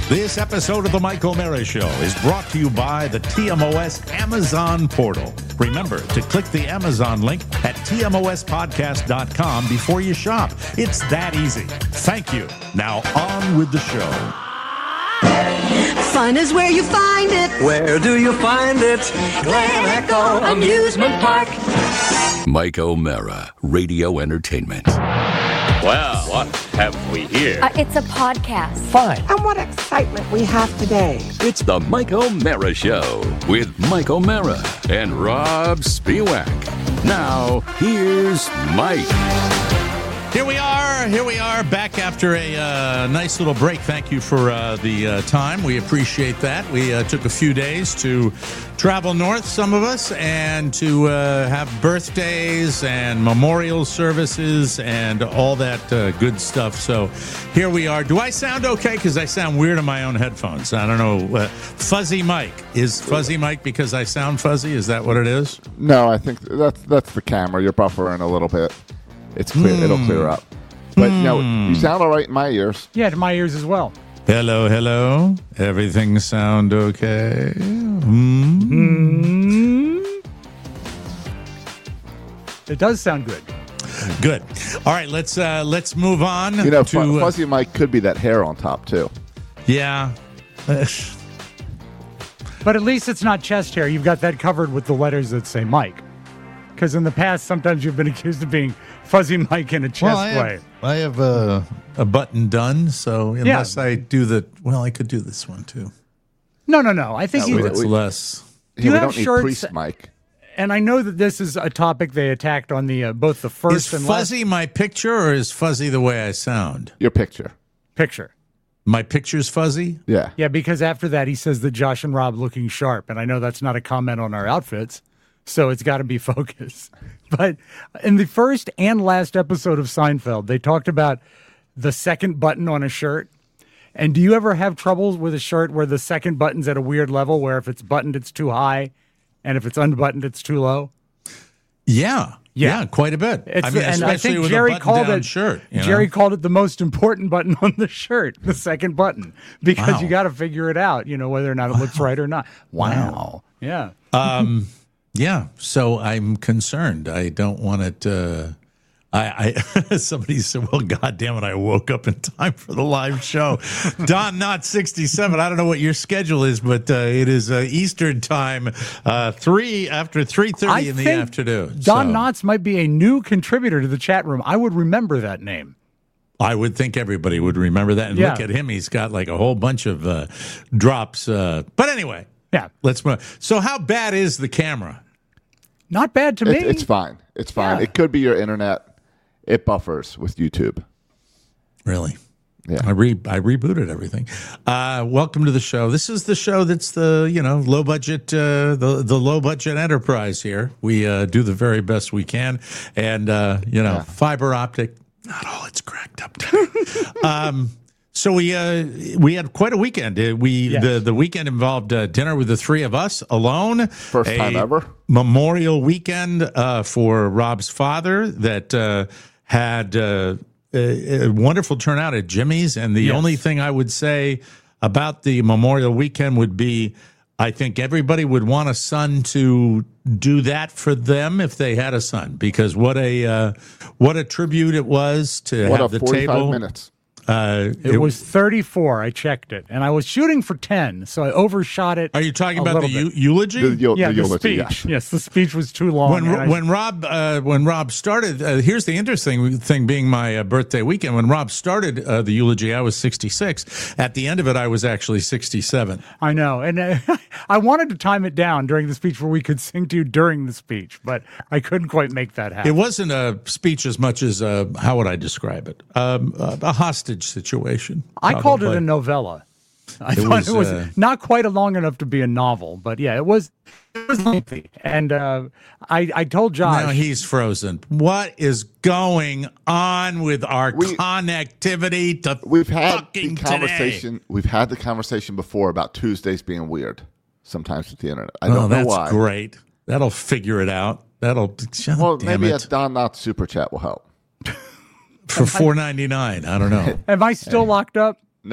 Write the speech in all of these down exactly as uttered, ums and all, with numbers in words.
This episode of The Mike O'Meara Show is brought to you by the T M O S Amazon portal. Remember to click the Amazon link at T M O S podcast dot com before you shop. It's that easy. Thank you. Now on with the show. Fun is where you find it. Where do you find it? Glen Echo Amusement Park. Mike O'Meara, Radio Entertainment. Well, what have we here? Uh, it's a podcast. Fine. And what excitement we have today. It's the Mike O'Meara Show with Mike O'Meara and Rob Spiewak. Now, here's Mike. Here we are. Here we are back after a uh, nice little break. Thank you for uh, the uh, time. We appreciate that. We uh, took a few days to travel north, some of us, and to uh, have birthdays and memorial services and all that uh, good stuff. So here we are. Do I sound okay? Because I sound weird on my own headphones. I don't know. Uh, fuzzy Mike. Is Fuzzy Mike because I sound fuzzy? Is that what it is? No, I think that's that's the camera. You're buffering a little bit. It's clear. Mm. It'll clear up. But mm. no, you sound all right in my ears. Yeah, to my ears as well. Hello, hello. Everything sound okay? Mm. Mm. It does sound good. Good. All right, let's uh, let's move on. You know, to, uh, Fuzzy Mike could be that hair on top too. Yeah. But at least it's not chest hair. You've got that covered with the letters that say Mike. Because in the past, sometimes you've been accused of being Fuzzy Mike in a chest well, I way. Have, I have a, a button done, so unless yeah. I do the, well, I could do this one too. No, no, no. I think no, you, it's less. Do you we have don't need shirts, priest Mike. And I know that this is a topic they attacked on the uh, both the first is and Fuzzy last my picture, or is Fuzzy the way I sound? Your picture. Picture. My picture's fuzzy? Yeah. Yeah, because after that he says that Josh and Rob looking sharp, and I know that's not a comment on our outfits. So it's got to be focused. But in the first and last episode of Seinfeld, they talked about the second button on a shirt. And do you ever have troubles with a shirt where the second button's at a weird level, where if it's buttoned, it's too high, and if it's unbuttoned, it's too low? Yeah. Yeah, Yeah. quite a bit. It's I mean, the- and especially I think with Jerry a called button-down it shirt. You know? Jerry called it the most important button on the shirt, the second button, because Wow. you got to figure it out, you know, whether or not it looks right or not. Wow. Wow. Yeah. Um, yeah, so I'm concerned. I don't want it. Uh, I, I somebody said, "Well, God damn it, I woke up in time for the live show." Don, not sixty-seven. I don't know what your schedule is, but uh, it is uh, Eastern time, uh, three after three thirty in the think afternoon. Don so Knotts might be a new contributor to the chat room. I would remember that name. I would think everybody would remember that. And Yeah. look at him; he's got like a whole bunch of uh, drops. Uh, but anyway, Yeah. let's move. So, how bad is the camera? Not bad to me. It, it's fine. It's fine. Yeah. It could be your internet. It buffers with YouTube. Really? Yeah. I re I rebooted everything. Uh, welcome to the show. This is the show that's the you know low budget uh, the the low budget enterprise here. We uh, do the very best we can, and uh, you know Yeah. fiber optic. Not all it's cracked up to. um, so we uh, we had quite a weekend. Uh, We Yes. the the weekend involved uh, dinner with the three of us alone. First A time ever. Memorial weekend uh, for Rob's father that uh, had. Uh, A, a wonderful turnout at Jimmy's, and the Yes. only thing I would say about the Memorial Weekend would be I think everybody would want a son to do that for them if they had a son, because what a uh, what a tribute it was to What have a the forty-five table. minutes. Uh, It was thirty-four. I checked it, and I was shooting for ten, so I overshot it. Are you talking a about the little eu- bit. eulogy? The, eu- Yeah, the the eulogy, speech. yeah. Yes, the speech was too long. when and I- when Rob uh, when Rob started, uh, here's the interesting thing: being my uh, birthday weekend, when Rob started uh, the eulogy, I was sixty-six. At the end of it, I was actually sixty-seven. I know, and uh, I wanted to time it down during the speech where we could sing to you during the speech, but I couldn't quite make that happen. It wasn't a speech as much as uh, how would I describe it? Um, a, a hostage situation. I called it probably. a novella. I It thought was, it was uh, not quite long enough to be a novel, but yeah, it was. It was lengthy, and uh, I I told Josh. Now he's frozen. What is going on with our We- connectivity to We've had fucking the conversation. We've had the conversation before about Tuesdays being weird. Sometimes with the internet, I Today? don't Oh, know that's why. great. That'll figure it out. That'll. Oh, Well, damn maybe it. a Don Knotts super chat will help. For four ninety nine. I don't know. Am I still locked up? No,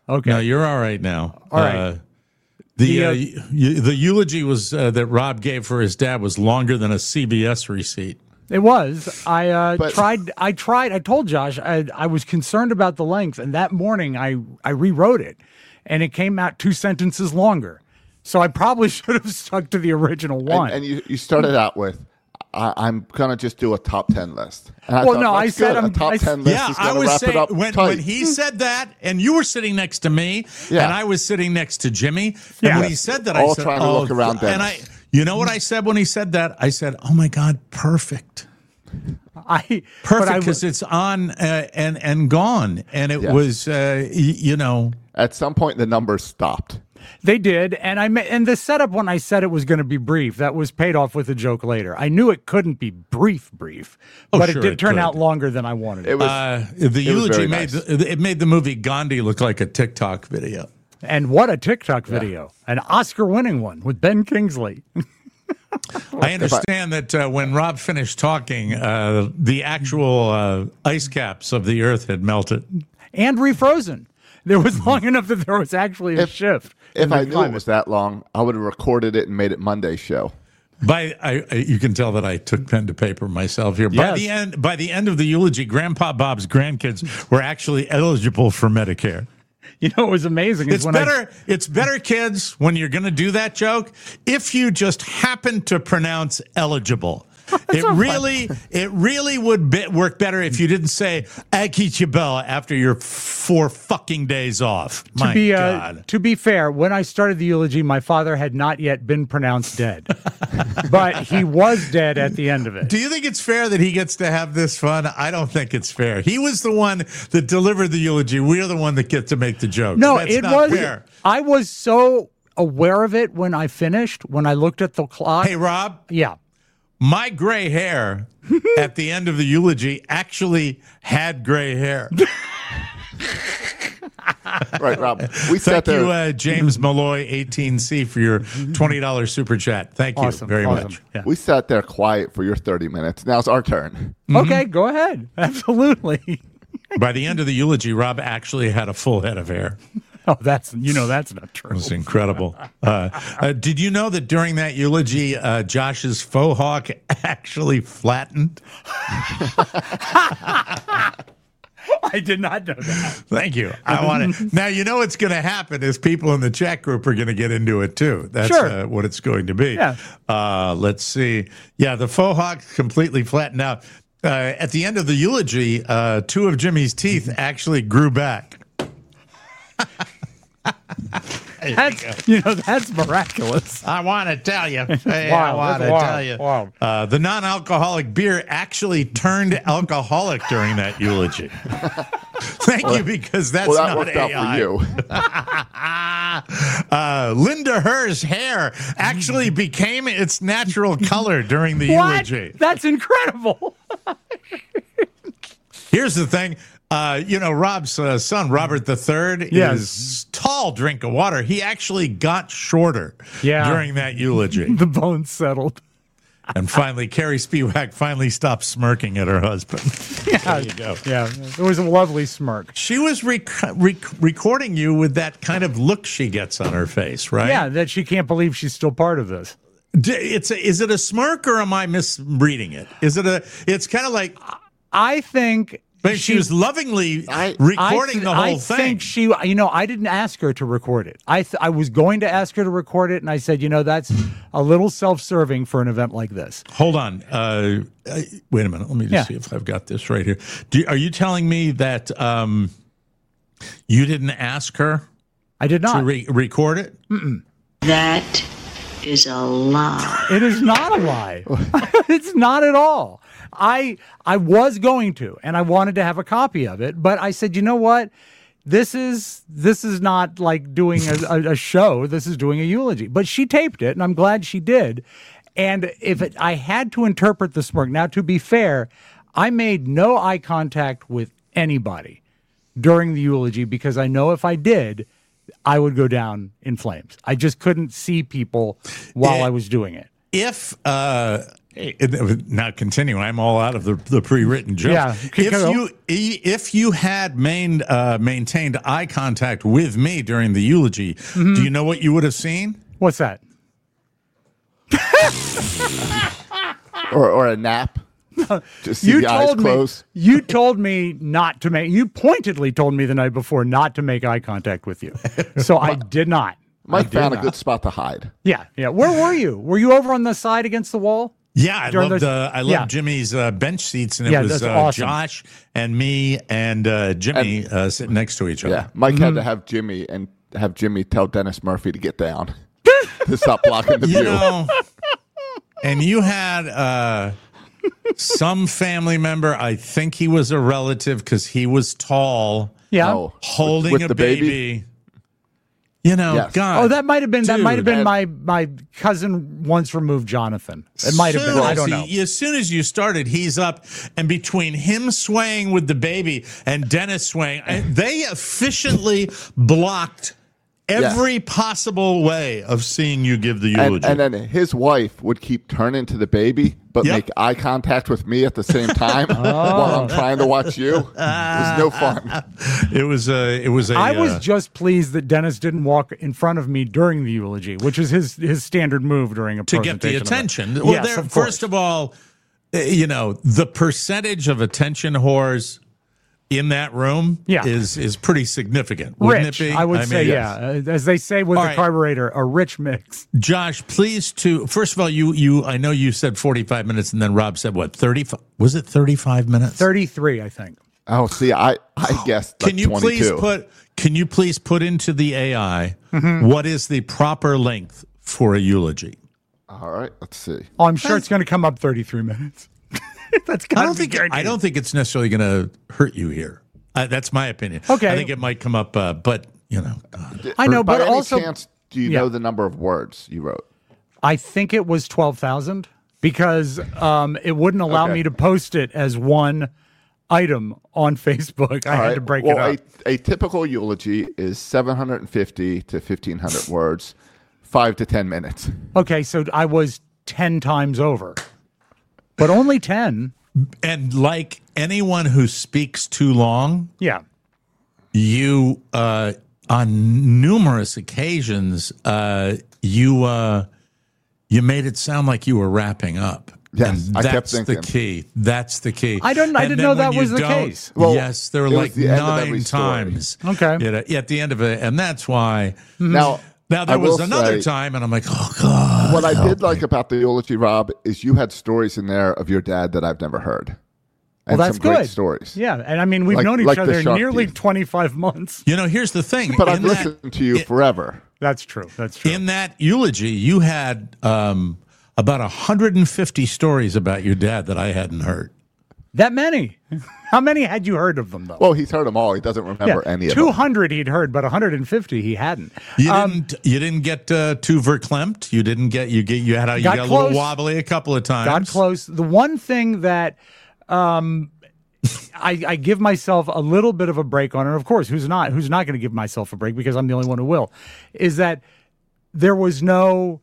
Okay. No, you're all right now. All right. Uh, the The, uh, uh, y- the eulogy was uh, that Rob gave for his dad was longer than a C B S receipt. It was. I uh, But- tried. I tried. I told Josh I, I was concerned about the length, and that morning I I rewrote it, and it came out two sentences longer. So I probably should have stuck to the original one. And, and you, you started out with, I, I'm gonna just do a top ten list. And I Well, thought, no, I that's said good. I'm- a top I- ten list Yeah, is I gonna was wrap saying it up when, tight. when he said that, and you were sitting next to me, Yeah. and I was sitting next to Jimmy. Yeah. And when he said that, I All said, trying to "Oh," look around and I, Dennis. you know what I said when he said that? I said, "Oh my God, perfect." I but Perfect I- because it's on uh, and and gone, and it Yeah. was uh, y- you know At some point, the numbers stopped. They did, and I ma- and the setup when I said it was going to be brief, that was paid off with a joke later. I knew it couldn't be brief, brief, Oh, but sure it did it turn could. out longer than I wanted it. It was. uh, the was eulogy very made nice. the, it made the movie Gandhi look like a TikTok video. And what a TikTok video, an Oscar-winning one with Ben Kingsley. I understand that uh, when Rob finished talking, uh, the actual uh, ice caps of the Earth had melted. And refrozen. There was long enough that there was actually a If- shift. in if the I knew it climate. was that long, I would have recorded it and made it Monday's show. By I, I, you can tell that I took pen to paper myself here. By Yes. the end, by the end of the eulogy, Grandpa Bob's grandkids were actually eligible for Medicare. You know, it was amazing. is It's when I- better. It's better, kids, when you're going to do that joke, if you just happen to pronounce eligible. It really, it really would be, work better if you didn't say "Akichabella" after your four fucking days off. to My be uh, God. to be fair, when I started the eulogy, my father had not yet been pronounced dead, but he was dead at the end of it. Do you think it's fair that he gets to have this fun? I don't think it's fair. He was the one that delivered the eulogy. We're the one that get to make the joke. No, That's it not was. fair. I was so aware of it when I finished. When I looked at the clock. Hey, Rob, Yeah. my gray hair at the end of the eulogy actually had gray hair. Right, Rob. We sat Thank you, there. uh, James Malloy, eighteen C, for your twenty dollars super chat. Thank you Awesome. very awesome. much. Yeah. we sat there quiet for your thirty minutes. Now it's our turn. Okay, go ahead. Absolutely. By the end of the eulogy, Rob actually had a full head of hair. Oh, that's you know that's not true. It was incredible. Uh, uh, did you know that during that eulogy, uh, Josh's faux hawk actually flattened? I did not know that. Thank you. I want to. Now, you know what's going to happen is people in the chat group are going to get into it too. That's Sure. uh, what it's going to be. Yeah. Uh, let's see. Yeah, the faux hawk completely flattened out. Uh, at the end of the eulogy, uh, two of Jimmy's teeth actually grew back. That's you know that's miraculous. I want to tell you. Hey, Wow, I want that's to wild, tell you. wild. Uh, the non-alcoholic beer actually turned alcoholic during that eulogy. Thank you, because that's Well, that not worked A I. out for you. uh, Linda Herr's hair actually became its natural color during the What? eulogy. That's incredible. Here's the thing. Uh, you know, Rob's uh, son, Robert the Third, Yes. is tall drink of water. He actually got shorter Yeah. during that eulogy. The bones settled. And finally, Carrie Spiewak finally stopped smirking at her husband. There you go. Yeah, it was a lovely smirk. She was rec- rec- recording you with that kind of look she gets on her face, right? Yeah, that she can't believe she's still part of this. D- It's a, is it a smirk or am I misreading it? Is it a? It's kind of like. I think But she, was lovingly I- recording I, the whole I thing. think she, you know, I didn't ask her to record it. I th- I was going to ask her to record it, and I said, you know, that's a little self-serving for an event like this. Hold on. Uh, uh, wait a minute. Let me just Yeah. see if I've got this right here. Do, are you telling me that um, you didn't ask her I did to not. re- record it? That is a lie. It is not a lie. It's not at all. I I was going to, and I wanted to have a copy of it, but I said, you know what? This is this is not like doing a, a, a show. This is doing a eulogy. But she taped it, and I'm glad she did. And if it, I had to interpret the smirk, now to be fair, I made no eye contact with anybody during the eulogy because I know if I did, I would go down in flames. I just couldn't see people while Eh, I was doing it. If uh, Hey, now continue. I'm all out of the, the pre-written jokes. Yeah, if go. you if you had main, uh, maintained eye contact with me during the eulogy, Mm-hmm. do you know what you would have seen? What's that? or or a nap. Just see You the eyes told me. close. You told me not to make. You pointedly told me the night before not to make eye contact with you, so I did not. Mike I did found a not. good spot to hide. Yeah, yeah. Where were you? Were you over on the side against the wall? Yeah, I During loved those- uh, I loved yeah. Jimmy's uh, bench seats, and it Yeah, was that's uh, awesome. Josh and me and uh, Jimmy uh, sitting next to each other. Yeah, Mike Mm-hmm. had to have Jimmy and have Jimmy tell Dennis Murphy to get down to stop blocking the You view. know, and you had uh, some family member. I think he was a relative because he was tall, Yeah. Oh, holding with a the baby. baby? You know, Yes. God. Oh, that might have been that Dude, might have been and- my my cousin once removed Jonathan. It might have been. Soon I as don't he- know. As soon as you started, he's up, and between him swaying with the baby and Dennis swaying, and they efficiently blocked every possible way of seeing you give the eulogy. And, and then his wife would keep turning to the baby, but Yep. make eye contact with me at the same time while I'm trying to watch you. It was no fun. it was a, it was a. I was uh, just pleased that Dennis didn't walk in front of me during the eulogy, which is his his standard move during a to get the presentation of it. attention. Well, Yes, there, of course. first of all, uh, you know, the percentage of attention whores in that room Yeah. is is pretty significant. Wouldn't Rich, it be? I would say, mean, yeah. Uh, As they say with All the right. carburetor, a rich mix. Josh, please to first of all, you you I know you said forty-five minutes, and then Rob said what thirty? Was it thirty-five minutes? thirty-three, I think. Oh, see, I, I guessed like Can you please twenty-two. put Can you please put into the A I Mm-hmm. what is the proper length for a eulogy? All right, let's see. Oh, I'm sure it's going to come up thirty-three minutes. That's I got to don't be think guaranteed. I don't think it's necessarily going to hurt you here. Uh, that's my opinion. Okay. I think it might come up, uh, but you know, God. I know, By but any also- chance, do you Yeah. know the number of words you wrote? I think it was twelve thousand because um, it wouldn't allow Okay. me to post it as one item on Facebook. I All had right. to break well, it up. A, a typical eulogy is seven hundred fifty to fifteen hundred words, five to ten minutes. Okay, so I was ten times over, but only ten. And like anyone who speaks too long, Yeah. you uh, on numerous occasions uh, you uh, you made it sound like you were wrapping up. Yes, and I that's kept thinking. the key. That's the key. I don't- I And didn't then know when that you was the don't- case. Well, yes, there were it was like the end of every nine story. times. Okay. You know, at the end of it, and that's why. Now, Now there I was will another say, time, and I'm like, oh God. What I help did like me. about the eulogy, Rob, is you had stories in there of your dad that I've never heard. And Well, that's some great good. stories. Yeah, and I mean we've Like- known each like the other shark nearly teeth. twenty-five months. You know, here's the thing. But In I've that- listened to you in- forever. That's true. That's true. In that eulogy, you had um, about one hundred fifty stories about your dad that I hadn't heard. That many? How many had you heard of them though? Well, he's heard them all. He doesn't remember any of two them. hundred he'd heard, but one hundred fifty he hadn't. You Um, didn't. You didn't get uh, too verklempt. You didn't get. You get. You had. A, you Got got a little close. wobbly a couple of times. Got close. The one thing that um, I, I give myself a little bit of a break on, and of course, who's not? Who's not going to give myself a break because I'm the only one who will? Is that there was no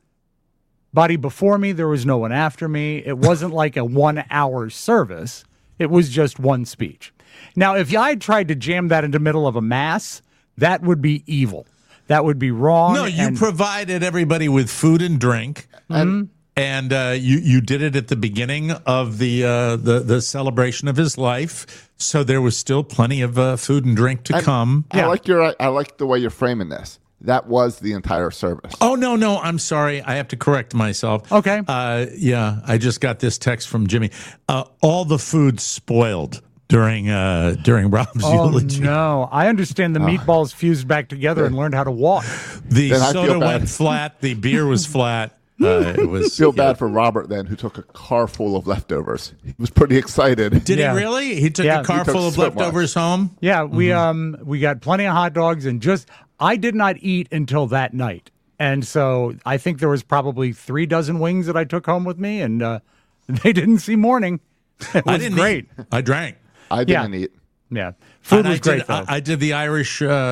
body before me, there was no one after me. It wasn't like a one-hour service. It was just one speech. Now, if I had tried to jam that into the middle of a mass, that would be evil. That would be wrong. No, you and- provided everybody with food and drink, Mhm. and uh, you you did it at the beginning of the uh, the the celebration of his life. So there was still plenty of uh, food and drink to And come. I like your. I like the way you're framing this. That was the entire service. Oh no, no, I'm sorry. I have to correct myself. Okay. Uh, yeah, I just got this text from Jimmy. Uh, all the food spoiled during uh, during Rob's Oh, eulogy. no. I understand the meatballs fused back together and learned how to walk. The Then I feel soda bad. went flat. The beer was flat. Uh, it was. Feel bad for Robert then, who took a car full of leftovers. He was pretty excited. Did Yeah. he really? He took Yeah. a car He took full of so much. leftovers home. Yeah, we um we got plenty of hot dogs and just I did not eat until that night. And so I think there was probably three dozen wings that I took home with me and uh, they didn't see morning. It was I didn't great. eat. I drank. I Yeah. didn't eat. Yeah. Food And was I great did, though. I, I did the Irish. Uh,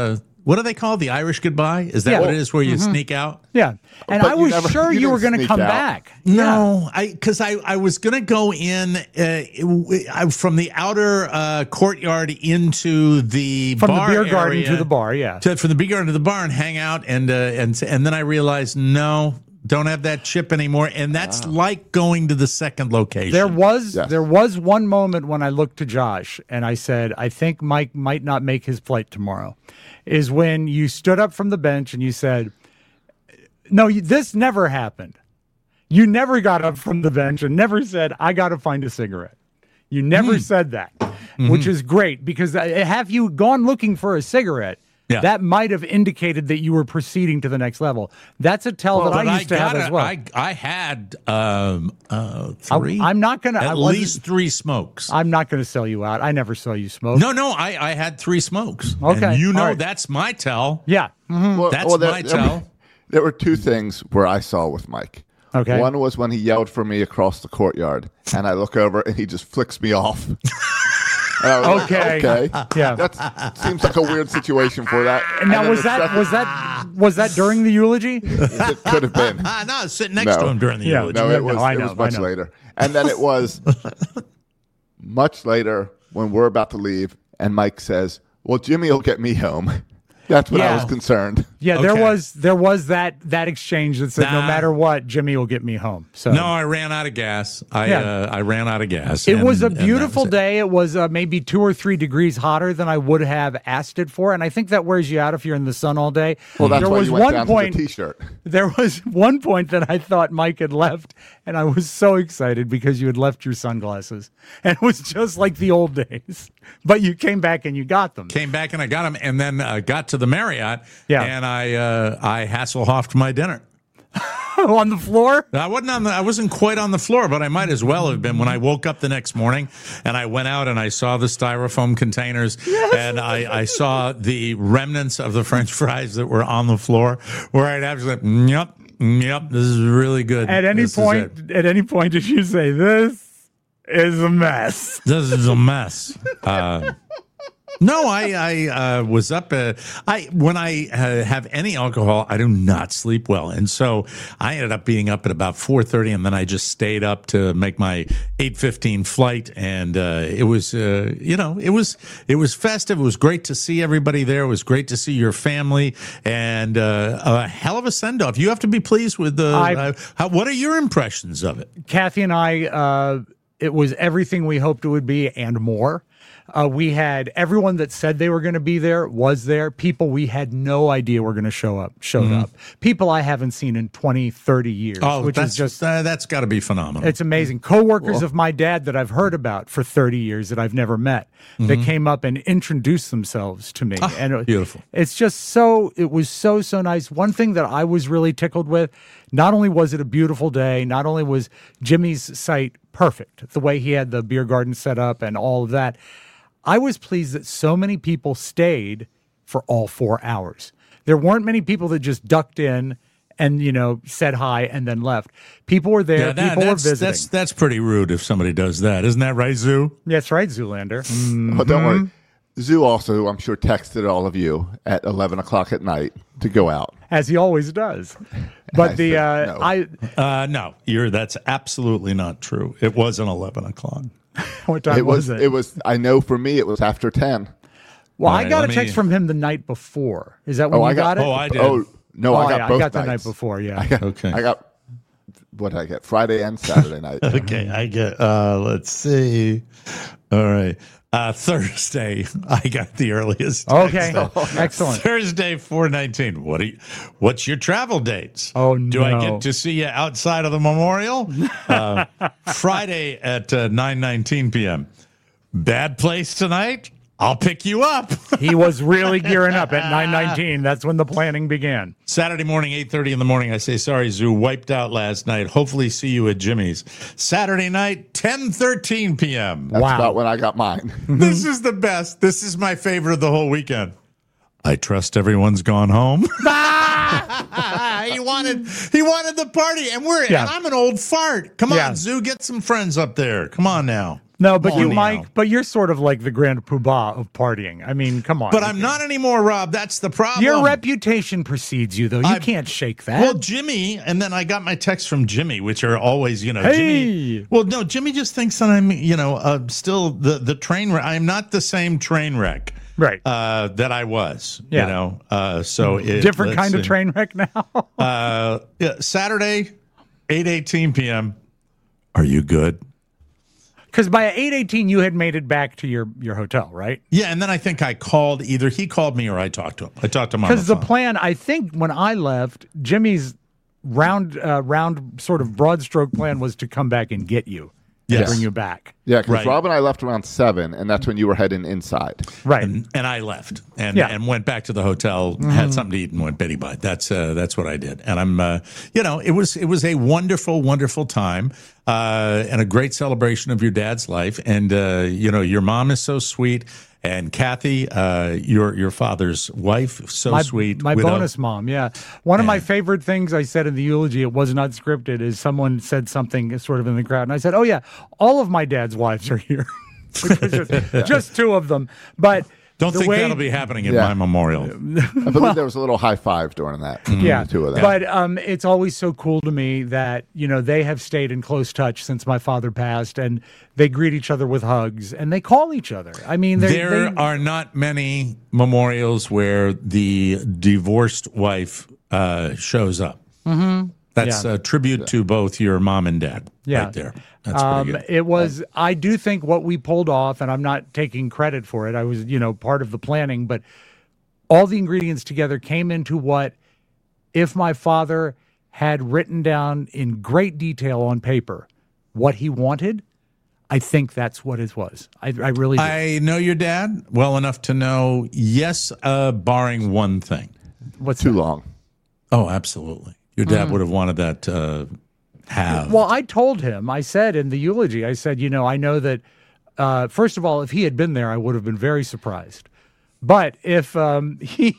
what do they call it? The Irish goodbye? Is that Yeah. what it is, where you Mm-hmm. sneak out? Yeah. And But I you was never- sure you you, were didn't going to sneak come out. back. No, I because I, I was going to go in uh, I, from the outer uh, courtyard into the From bar the beer garden area, to the bar, yeah. to, from the beer garden to the bar and hang out and uh, and and then I realized no, don't have that chip anymore, and that's like going to the second location. There was Yes. there was one moment when I looked to Josh and I said, I think Mike might not make his flight tomorrow. Is when you stood up from the bench and you said, no, you- this never happened. You never got up from the bench and never said, I got to find a cigarette. You never Hmm. said that, Mm-hmm. which is great because uh, have you gone looking for a cigarette, Yeah. that might have indicated that you were proceeding to the next level. That's a tell that But I used to have gotta- as well. I, I had um, uh, I- three. I'm not gonna- I at wasn't- least three smokes. I'm not going to sell you out. I never saw you smoke. no, no, I, I had three smokes. Okay, and you know all right. that's my tell. Yeah. Well, That's well, there- my there, tell. There were two things where I saw with Mike. Okay. One was when he yelled for me across the courtyard, and I look over and he just flicks me off. And I was like, Okay. okay. Yeah. That seems like a weird situation for that. And now then was the that second- was that was that during the eulogy? It could have been. Ah, no, I was sitting next No. to him during the Yeah, eulogy. No, Yeah, it was, no, I it know, was I much know. later. And then it was much later when we're about to leave, and Mike says, well, Jimmy will get me home. That's when I Yeah. was concerned. Yeah, there Okay. was there was that that exchange that said no Nah. matter what, Jimmy will get me home. So No, I ran out of gas. I Yeah. uh, I ran out of gas. it and- was a and that beautiful was it. day. It was uh, maybe two or three degrees hotter than I would have asked it for, and I think that wears you out if you're in the sun all day. Well, that's there why was you went one down point. to the T-shirt. There was one point that I thought Mike had left, and I was so excited because you had left your sunglasses, and it was just like the old days. But you came back and you got them. Came back and I got him, and then uh, got to the Marriott. Yeah. and I uh, I Hasselhoffed my dinner. On the floor. I wasn't on the. I wasn't quite on the floor, but I might as well have been when I woke up the next morning and I went out and I saw the styrofoam containers and I, I saw the remnants of the French fries that were on the floor. Where I'd actually, yep, yep, this is really good. At any This is point, it. at any point, did you say this is a mess? This is a mess. Uh, no, I I uh, was up. Uh, I when I uh, have any alcohol, I do not sleep well, and so I ended up being up at about four thirty, and then I just stayed up to make my eight fifteen flight, and uh, it was uh, you know it was it was festive. It was great to see everybody there. It was great to see your family, and uh, a hell of a send off. You have to be pleased with the. I- Uh, how, what are your impressions of it? Kathy and I, uh, it was everything we hoped it would be and more. Uh, we had everyone that said they were going to be there was there. People we had no idea were going to show up, showed up. People I haven't seen in twenty, thirty years, Oh, which that's is just, uh, that's got to be phenomenal. it's amazing. Coworkers of my dad that I've heard about for thirty years that I've never met, that came up and introduced themselves to me. and it- beautiful. It's just so, it was so, so nice. One thing that I was really tickled with, not only was it a beautiful day, not only was Jimmy's site perfect, the way he had the beer garden set up and all of that, I was pleased that so many people stayed for all four hours. There weren't many people that just ducked in and, you know, said hi and then left. People were there. Yeah, that- people were that's, visiting. That's that's pretty rude if somebody does that, isn't that right, Zoo? That's right, Zoolander. Oh, don't worry. Zoo also, I'm sure, texted all of you at eleven o'clock at night to go out. As he always does. But I the said uh, no. I Uh, no, you're that's absolutely not true. It wasn't eleven o'clock. what time It was, was, it? it was. I know for me, it was after ten. well, All I right, got a let text me- from him the night before. Is that when Oh, you I got- got, it? Oh, I did. Oh no, Oh, I got yeah, both I got the nights. night before. Yeah. I got, Okay. I got what did I get? Friday and Saturday night. Okay, I get. Uh, let's see. All right, uh, Thursday. I got the earliest. Okay. text. Excellent. Thursday, four nineteen. What do you? What's your travel dates? Oh, Do I no. get to see you outside of the memorial? Uh, Friday at uh, nine nineteen p.m. Bad place tonight. I'll pick you up. He was really gearing up at nine nineteen. That's when the planning began. Saturday morning, eight thirty in the morning. I say, sorry, Zoo, wiped out last night. Hopefully see you at Jimmy's. Saturday night, ten thirteen p.m. That's Wow. about when I got mine. This is the best. This is my favorite of the whole weekend. I trust everyone's gone home. he wanted he wanted the party, and we're Yeah. and I'm an old fart. Come Yeah. on, Zoo, get some friends up there. Come on now. No, but Come you, on Mike, now. but you're sort of like the grand poobah of partying. I mean, come on. But I'm not anymore, Rob. That's the problem. Your reputation precedes you, though. You I- can't shake that. Well, Jimmy, and then I got my texts from Jimmy, which are always, you know, Hey! Jimmy. Well, no, Jimmy just thinks that I'm, you know, uh, still the the train wreck. I'm not the same train wreck, right. Uh, that I was. Yeah. You know, uh, so it, Different let's kind of see. train wreck now. Uh, yeah, Saturday, eight eighteen p.m. Are you good? Because by eight eighteen, you had made it back to your, your hotel, right? Yeah, and then I think I called, either he called me or I talked to him. I talked to him on the Because the phone. plan, I think, when I left, Jimmy's round, uh, round sort of broad stroke plan was to come back and get you, and Yes. bring you back. Yeah, because Right. Rob and I left around seven, and that's when you were heading inside. Right. and, and I left and, Yeah. and went back to the hotel, had something to eat, and went Betty Bye. That's uh, that's what I did, and I'm, uh, you know, it was it was a wonderful, wonderful time, uh, and a great celebration of your dad's life, and uh, you know, your mom is so sweet, and Kathy, uh, your your father's wife, so my, sweet. My widow. bonus mom, yeah. One of my Yeah. favorite things I said in the eulogy, it was not scripted, is someone said something sort of in the crowd. And I said, oh, yeah, all of my dad's wives are here. just, just two of them. But Don't the think way, that'll be happening at Yeah. my memorial. I believe there was a little high five during that. Yeah, the two of them. but um, it's always so cool to me that, you know, they have stayed in close touch since my father passed, and they greet each other with hugs, and they call each other. I mean, they're- There they, are not many memorials where the divorced wife uh, shows up. Mm-hmm. That's Yeah. a tribute to both your mom and dad. Yeah. Right there. That's Um, pretty good. it was, I do think what we pulled off, and I'm not taking credit for it. I was, you know, part of the planning, but all the ingredients together came into what, if my father had written down in great detail on paper what he wanted, I think that's what it was. I, I really do. I know your dad well enough to know, yes, uh, barring one thing. What's Too that? long. Oh, absolutely. Your dad would have wanted that uh, have. Well, I told him, I said in the eulogy, I said, you know, I know that, uh, first of all, if he had been there, I would have been very surprised. But if um, he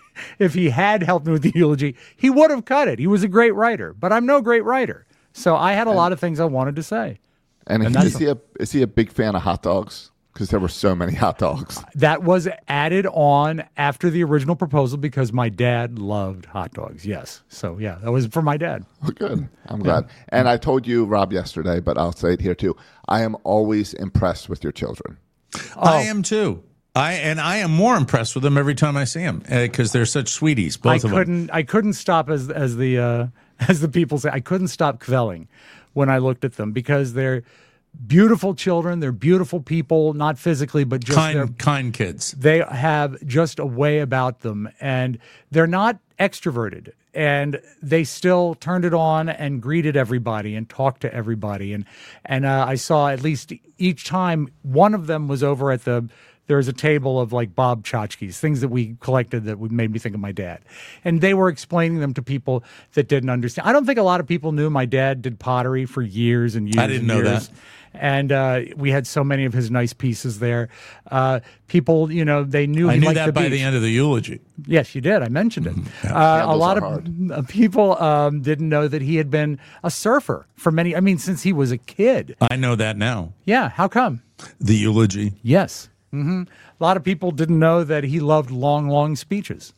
if he had helped me with the eulogy, he would have cut it. He was a great writer, but I'm no great writer. So I had a lot of things I wanted to say. And, And he, that's- is he a is he a big fan of hot dogs? Because there were so many hot dogs. That was added on after the original proposal because my dad loved hot dogs. Yes. So, yeah, that was for my dad. Well, good. I'm glad. And I told you, Rob, yesterday, but I'll say it here too. I am always impressed with your children. I am too. I and I am more impressed with them every time I see them because they're such sweeties, both I of them. couldn't. I couldn't stop as as the uh, as the people say. I couldn't stop quelling when I looked at them because they're beautiful children. They're beautiful people, not physically, but just their, Kind, kind kids. they have just a way about them, and they're not extroverted. And they still turned it on and greeted everybody and talked to everybody. And and uh, I saw at least each time one of them was over at the. There was a table of like Bob tchotchkes, things that we collected that would made me think of my dad. And they were explaining them to people that didn't understand. I don't think a lot of people knew my dad did pottery for years and years. I didn't and know years. that. And uh, we had so many of his nice pieces there. Uh, people, you know, they knew I he knew liked that the by beach. the end of the eulogy. Yes, you did. I mentioned it. Uh, a Candles lot are of uh, people um, didn't know that he had been a surfer for many. I mean, since he was a kid. I know that now. Yeah. How come? The eulogy. Yes. hmm A lot of people didn't know that he loved long, long speeches.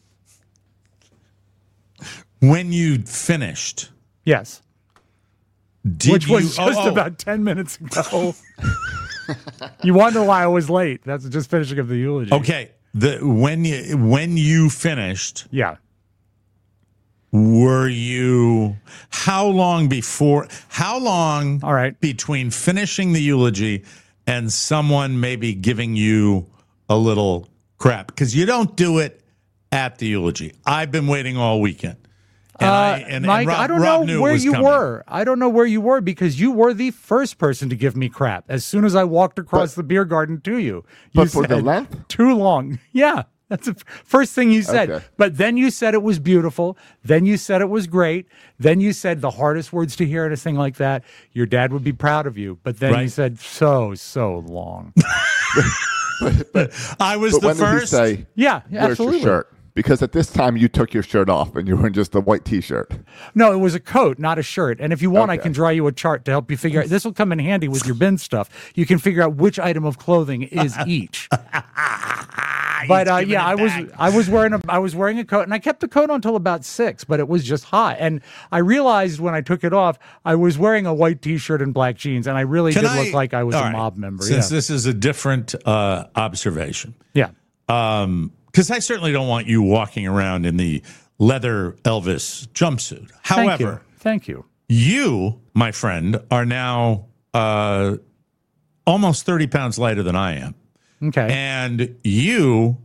When you finished, Yes. did Which you? was just oh, oh. about ten minutes ago. You wonder why I was late. That's just finishing of the eulogy. Okay. The when you when you finished, Yeah. were you? How long before? How long? All right. Between finishing the eulogy and someone maybe giving you a little crap because you don't do it at the eulogy. I've been waiting all weekend. And I, Uh, and, Mike, and Rob, I don't Rob know knew it where was you coming. were. I don't know where you were because you were the first person to give me crap as soon as I walked across But- the beer garden to you. You But for the said, length? too long. Yeah, that's the f- first thing you said. Okay. But then you said it was beautiful. Then you said it was great. Then you said the hardest words to hear at a thing like that. Your dad would be proud of you. But then you Right. said so so long. I was But the when first. did he say, Yeah, where's absolutely. your shirt? Because at this time you took your shirt off and you were in just a white T-shirt. No, it was a coat, not a shirt. And if you want, Okay. I can draw you a chart to help you figure out. This will come in handy with your bin stuff. You can figure out which item of clothing is each. But uh, yeah, I was I was wearing a I was wearing a coat, and I kept the coat on until about six. But it was just hot, and I realized when I took it off, I was wearing a white T-shirt and black jeans, and I really Can did I- look like I was all a right, mob member. Since yeah. this is a different uh, observation, yeah. um, because I certainly don't want you walking around in the leather Elvis jumpsuit. Thank However, you. Thank you. you, my friend, are now uh, almost thirty pounds lighter than I am. Okay. And you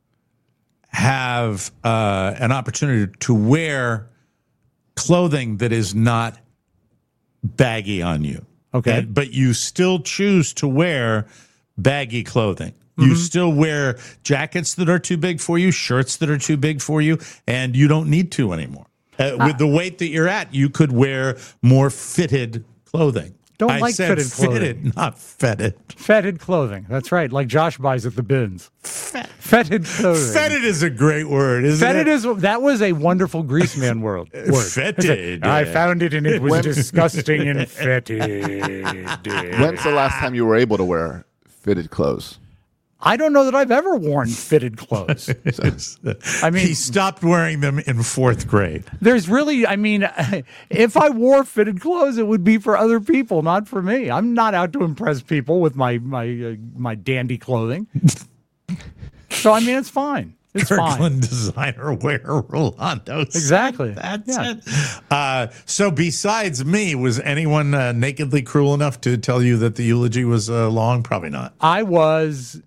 have uh, an opportunity to wear clothing that is not baggy on you. Okay. And- but you still choose to wear baggy clothing. Mm-hmm. You still wear jackets that are too big for you, shirts that are too big for you, and you don't need to anymore. Uh, with the weight that you're at, you could wear more fitted clothing. Don't I like said fitted clothing. fitted, not fetid. Fetid clothing. That's right. Like Josh buys at the bins. Fetid clothing. Fetid is a great word, isn't Fetid it? is that was a wonderful Grease Man world word. Fetid. I found it and it was When- disgusting and fetid. When's the last time you were able to wear fitted clothes? I don't know that I've ever worn fitted clothes. I mean, he stopped wearing them in fourth grade. there's really, I mean, if I wore fitted clothes, it would be for other people, not for me. I'm not out to impress people with my my uh, my dandy clothing. So I mean, it's fine. It's fine. Kirkland designer wear Rolandos. Exactly. That's Yeah. it. Uh, so besides me, was anyone uh, nakedly cruel enough to tell you that the eulogy was uh, long? Probably not. I was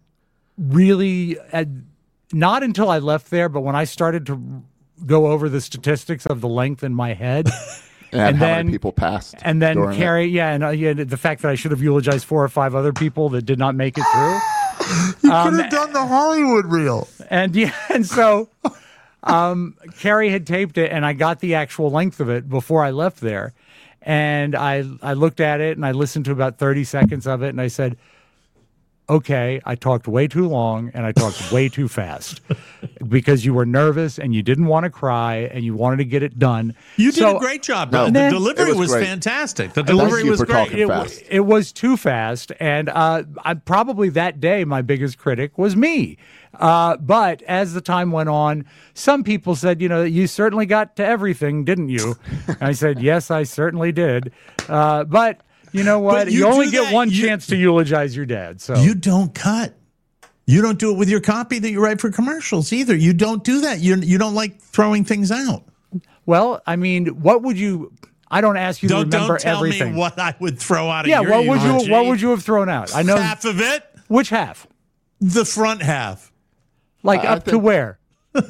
really uh, not until I left there, but when I started to go over the statistics of the length in my head, And, And how then- many people passed? and then during it? Carrie, yeah, and uh, yeah, the fact that I should have eulogized four or five other people that did not make it through. You could have done the Hollywood reel. And yeah, and so um, Carrie had taped it, and I got the actual length of it before I left there. And I I looked at it, and I listened to about thirty seconds of it, and I said, okay, I talked way too long, and I talked way too fast because you were nervous, and you didn't want to cry, and you wanted to get it done. You did So- a great job. No, the Nah. delivery It was was, great. fantastic. The Thank delivery you was for great. talking it, fast. it was too fast, and uh, I, probably that day my biggest critic was me. Uh, but as the time went on, some people said, you know, you certainly got to everything, didn't you? And I said, yes, I certainly did. Uh, but you know what? But You, you only do get that- one you- chance to eulogize your dad. So You don't cut. You don't do it with your copy that you write for commercials either. You don't do that. You you don't like throwing things out. well, I mean, what would you? I don't ask you Don't to remember don't tell everything. me what I would throw out of yeah, your what would eulogy. you? What would you have thrown out? I know Half of it, which half. the front half, Like I up to think- where?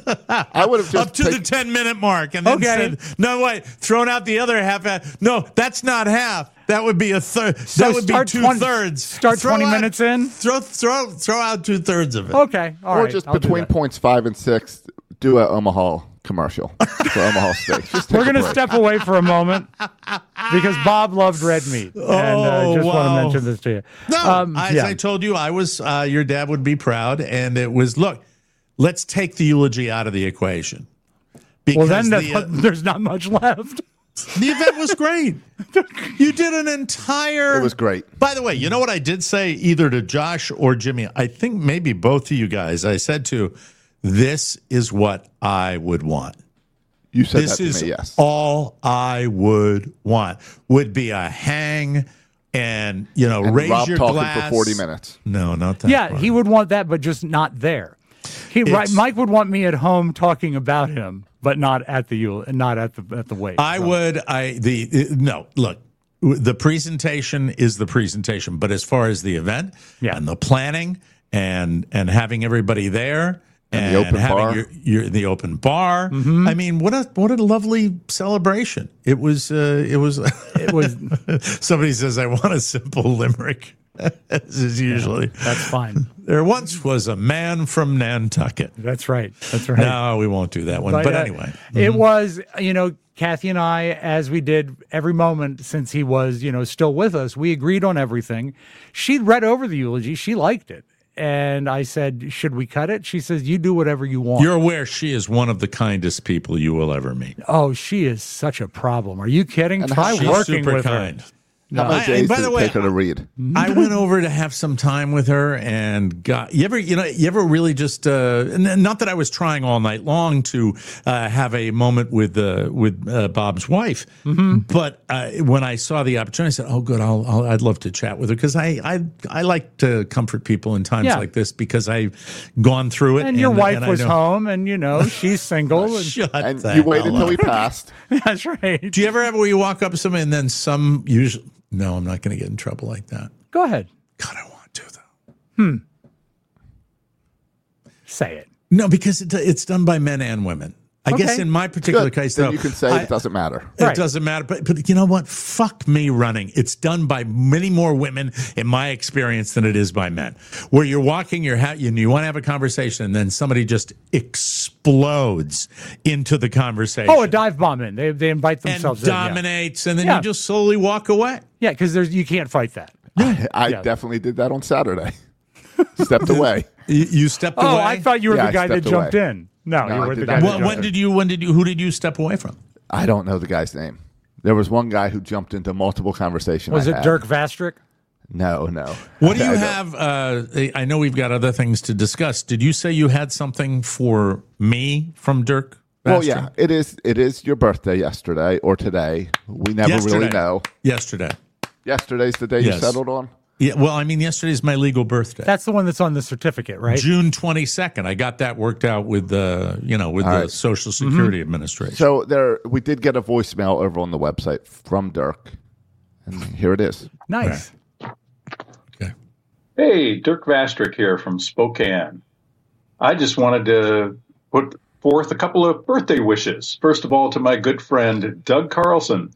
I would have just up to take- the ten minute mark, and then Okay. said, "No, wait, thrown out the other half." No, that's not half. That would be a third. So That would be start two twenty thirds. start Throw twenty out- minutes in? Throw throw throw out two thirds of it. Okay, all or right. just I'll do between that. points five and six, do a Omaha commercial for Omaha Steaks. Just take We're a going to break. step away for a moment because Bob loved red meat. and I Oh, just want to wow. mention this to you. No, Um, as yeah. I told you, I was. Uh, your dad would be proud, and it was. Look, let's take the eulogy out of the equation. Well, Because then the, the- uh, there's not much left. the event was great. You did an entire. It was great. By the way, you know what I did say either to Josh or Jimmy? I think maybe both of you guys. I said to, this is what I would want. You said This that to is me, yes. all I would want. Would be a hang and, you know, And raise Rob your talking glass. for forty minutes. No, not that. Yeah, part. he would want that, but just not there. He right, It's- Mike would want me at home talking about him, but not at the Yule, not at the at the wake. I So, would. I the uh, no. Look, the presentation is the presentation, but as far as the event Yeah. and the planning and and having everybody there And the open having bar. Your, your the open bar. Mm-hmm. I mean, what a what a lovely celebration! It was. Uh, it was. It was. Somebody says, "I want a simple limerick." As is usually. That's fine. There once was a man from Nantucket. That's right. That's right. No, we won't do that one. But, uh, anyway, it was, you know, Kathy and I, as we did every moment since he was, you know, still with us, we agreed on everything. She'd read over the eulogy. She liked it. and I said, should we cut it? She says, you do whatever you want. You're aware she is one of the kindest people you will ever meet. Oh, she is such a problem. Are you kidding? And Try she's working super with kind. her. How No. many I- days by did the it way, take her to read? I went over to have some time with her and got you ever you know you ever really just uh, n- not that I was trying all night long to uh, have a moment with uh, with uh, Bob's wife, but uh, when I saw the opportunity, I said, "Oh, good, I'll, I'll I'd love to chat with her," because I, I I like to comfort people in times Yeah. like this because I've gone through it. And your wife and I was know- home, and, you know, she's single. and Shut And the you waited hell until up. he passed. That's right. Do you ever have where you walk up to somebody and then some usually? No, I'm not going to get in trouble like that. Go ahead. God, I want to though. Say it. No, because it, it's done by men and women. I Okay. guess in my particular Good. case, Then though, you can say I- it doesn't matter. It Right. doesn't matter. But, but you know what? Fuck me running. It's done by many more women, in my experience, than it is by men. Where you're walking, you're ha- you, you want to have a conversation, and then somebody just explodes into the conversation. Oh, a dive bombing. They they invite and themselves in. Yeah. dominates, and then Yeah. you just slowly walk away. Yeah, because there's you can't fight that. I Yeah. definitely did that on Saturday. Stepped away. You, you stepped Oh, away. I thought you were Yeah, the I guy that stepped jumped away. in. No, No, you I were the did guy not. that When, jumped when in. did you? When did you? Who did you step away from? I don't know the guy's name. There was one guy who jumped into multiple conversations. Was I it had. Dirk Vastrick? No, no. What do I you don't- have? Uh, I know we've got other things to discuss. Did you say you had something for me from Dirk? Well, Bastrick? yeah, it is. It is your birthday yesterday or today. We never Yesterday. really know. Yesterday. Yesterday's the day Yes. you settled on. Yeah. Well, I mean, yesterday's my legal birthday. That's the one that's on the certificate, right? June twenty-second. I got that worked out with the, you know, with All the right. Social Security Administration. So there, we did get a voicemail over on the website from Dirk, and here it is. Nice. Okay. Hey, Dirk Vastrick here from Spokane. I just wanted to put forth a couple of birthday wishes. First of all, to my good friend, Doug Carlson.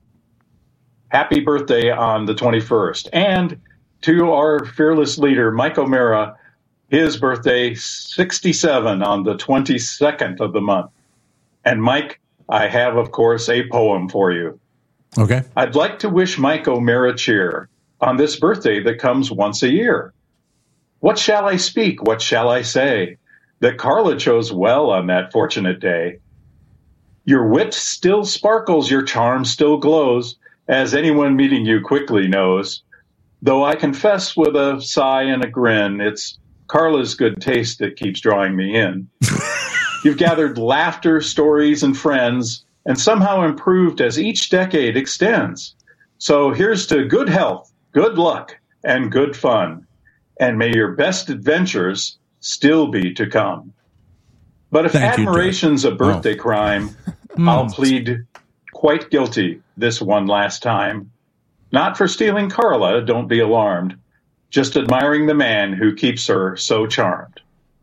Happy birthday on the twenty-first. And to our fearless leader, Mike O'Mara, his birthday, sixty-seven on the twenty-second of the month. And Mike, I have, of course, a poem for you. Okay. I'd like to wish Mike O'Mara cheer on this birthday that comes once a year. What shall I speak? What shall I say? That Carla chose well on that fortunate day. Your wit still sparkles, your charm still glows, as anyone meeting you quickly knows. Though I confess with a sigh and a grin, it's Carla's good taste that keeps drawing me in. You've gathered laughter, stories, and friends, and somehow improved as each decade extends. So here's to good health, good luck, and good fun. And may your best adventures still be to come. But if Thank you, admiration's a birthday Oh. crime, I'll plead quite guilty this one last time. Not for stealing Carla, don't be alarmed. Just admiring the man who keeps her so charmed.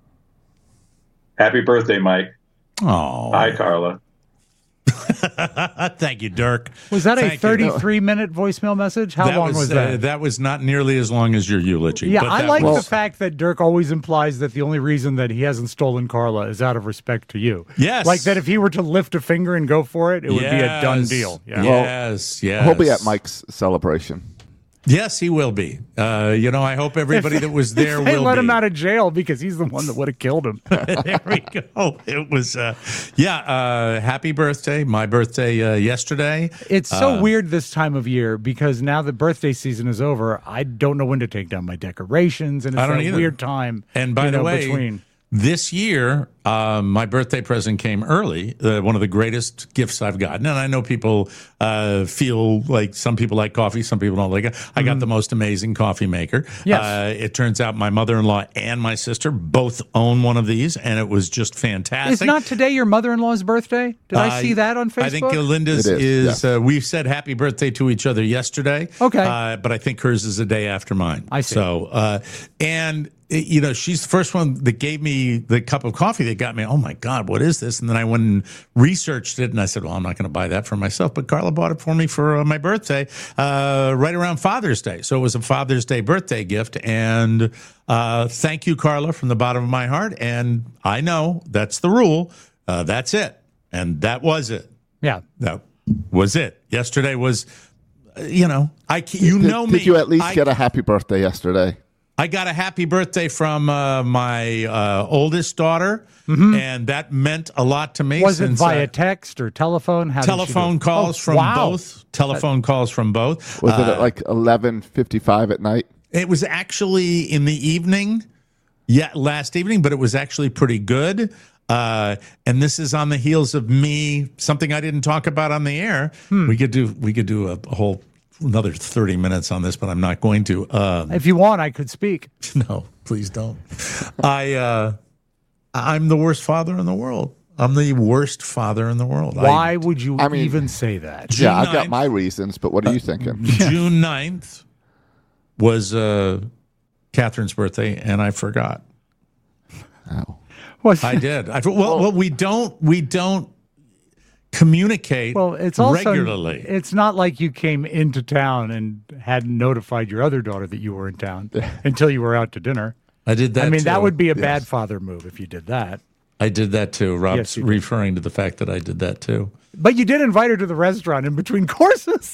Happy birthday, Mike. Oh. Hi, Carla. Thank you, Dirk. Was that a Thank you. thirty-three minute voicemail message? How That long was, uh, that? that was not nearly as long as your eulogy. Yeah, but I that like was- the fact that Dirk always implies that the only reason that he hasn't stolen Carla is out of respect to you. Yes. Like that if he were to lift a finger and go for it, it would be a done Yes. deal. Yeah. Yes, yes. He'll be at Mike's celebration. Yes, he will be. Uh, you know, I hope everybody that was there They will let be. him out of jail because he's the one that would have killed him. There we go. It was, uh, yeah, uh, happy birthday. My birthday uh, yesterday. It's so Uh, weird this time of year because now the birthday season is over. I don't know when to take down my decorations, and it's I don't that either. weird time. And by you the know, way, between. this year, um, my birthday present came early. Uh, one of the greatest gifts I've gotten. And I know people uh, feel like some people like coffee, some people don't like it. I got the most amazing coffee maker. Yes. Uh, it turns out my mother-in-law and my sister both own one of these, and it was just fantastic. Is not today your mother-in-law's birthday? Did I Uh, see that on Facebook? I think Linda's It is, is. yes. Uh, we said happy birthday to each other yesterday. Okay. uh, but I think hers is a day after mine. I see. So, uh, and it- you know, she's the first one that gave me the cup of coffee that got me. Oh my God, what is this? And then I went and researched it, and I said, well, I'm not going to buy that for myself. But Carla bought it for me for uh, my birthday, uh, right around Father's Day. So it was a Father's Day birthday gift, and uh, thank you, Carla, from the bottom of my heart. And I know that's the rule. Uh, that's it, and that was it. Yeah. That was it. Yesterday was, uh, you know, I ca- you did, know me. Did you at least I, get a happy birthday yesterday? I got a happy birthday from uh, my uh, oldest daughter, mm-hmm. and that meant a lot to me. Was it via I, text or telephone? How telephone calls oh, from wow. both. Telephone uh, calls from both. Was uh, it at like eleven fifty-five at night? It was actually in the evening, yeah, last evening, but it was actually pretty good. Uh, and this is on the heels of me, something I didn't talk about on the air. Hmm. We could do we could do a, a whole another thirty minutes on this, but I'm not going to. Um, if you want, I could speak. No, please don't. I uh, I'm the worst father in the world. I'm the worst father in the world. Why I, would you I mean, even say that? June yeah, I've got my reasons, but what are you thinking? Uh, June ninth was uh, Catherine's birthday, and I forgot. Oh. I did. I, well, well, well, we don't we don't communicate well, it's also, regularly. It's not like you came into town and hadn't notified your other daughter that you were in town until you were out to dinner. I did that. I mean, too. that would be a yes. bad father move if you did that. I did that too. Rob's yes, referring to the fact that I did that too. But you did invite her to the restaurant in between courses.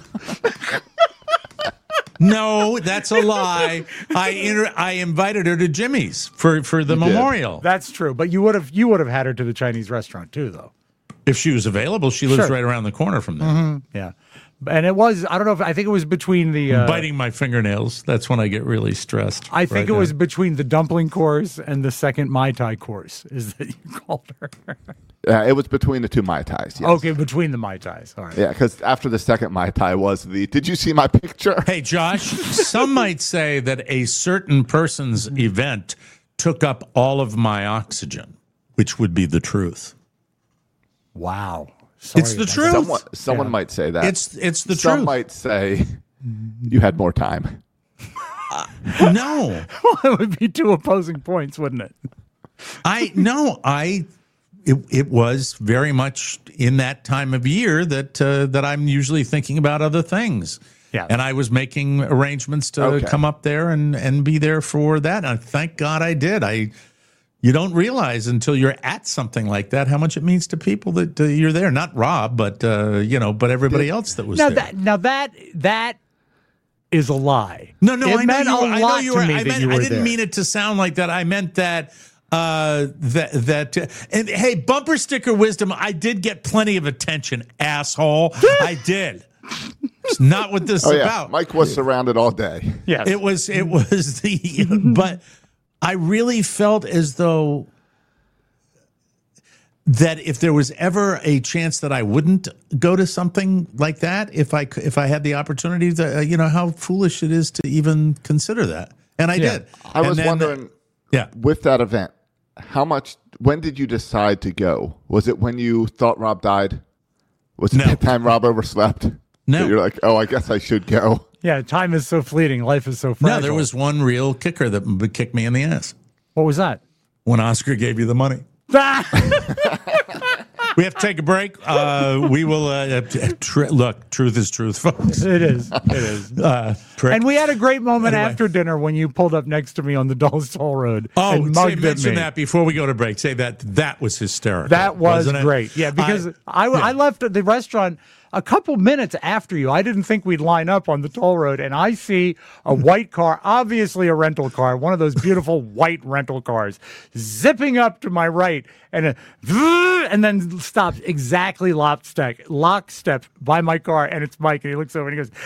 No, that's a lie. I inter- I invited her to Jimmy's for, for the you memorial. Did. That's true, but you would have you would have had her to the Chinese restaurant too, though. If she was available, she lives sure. right around the corner from there. Mm-hmm. Yeah, and it was I don't know if I think it was between the uh, biting my fingernails. That's when I get really stressed. I think right it now. was between the dumpling course and the second Mai Tai course. Is that you called her? Yeah, it was between the two Mai Tais. Yes. Okay, between the Mai Tais. All right. Yeah, because after the second Mai Tai was the, did you see my picture? Hey, Josh, some might say that a certain person's event took up all of my oxygen, which would be the truth. Wow. Sorry it's the truth. Someone, someone Yeah. might say that. It's it's the Some truth. might say you had more time. Uh, no. Well, it would be two opposing points, wouldn't it? I no, I it it was very much in that time of year that uh, that I'm usually thinking about other things. Yeah. And I was making arrangements to Okay. come up there and, and be there for that. And thank God I did. I you don't realize until you're at something like that how much it means to people that uh, you're there. Not Rob, but uh, you know, but everybody else that was Now there. that now that that is a lie. No, no, it I know meant you were. a I know lot you to were. me I, that meant, you were I didn't there. mean it to sound like that. I meant that. Uh, that that. Uh, and hey, bumper sticker wisdom. I did get plenty of attention, asshole. I did. It's not what this Oh, is yeah. about. Mike was surrounded all day. Yes. It was. It was the. But I really felt as though that if there was ever a chance that I wouldn't go to something like that, if I c- if I had the opportunity to, uh, you know, how foolish it is to even consider that, and I Yeah. did. I And was then- wondering, yeah, with that event, how much, when did you decide to go? Was it when you thought Rob died? Was it No. that time Rob overslept? No. That you're like, oh, I guess I should go. Yeah, time is so fleeting. Life is so fragile. no, there was one real kicker that would kick me in the ass What was that? when Oscar gave you the money. We have to take a break. Uh, we will uh, tr- look. Truth is truth, folks. It is. It is. Uh, prick. And we had a great moment Anyway. after dinner when you pulled up next to me on the Dulles Toll Road. Oh, and say, mugged at mention me. that before we go to break. Say that that was hysterical. That was wasn't it? great. Yeah, because I, I, yeah. I left the restaurant a couple minutes after you. I didn't think we'd line up on the toll road, and I see a white car, obviously a rental car, one of those beautiful white rental cars, zipping up to my right, and a, and then stops exactly lockstep, lockstep by my car, and it's Mike, and he looks over and he goes,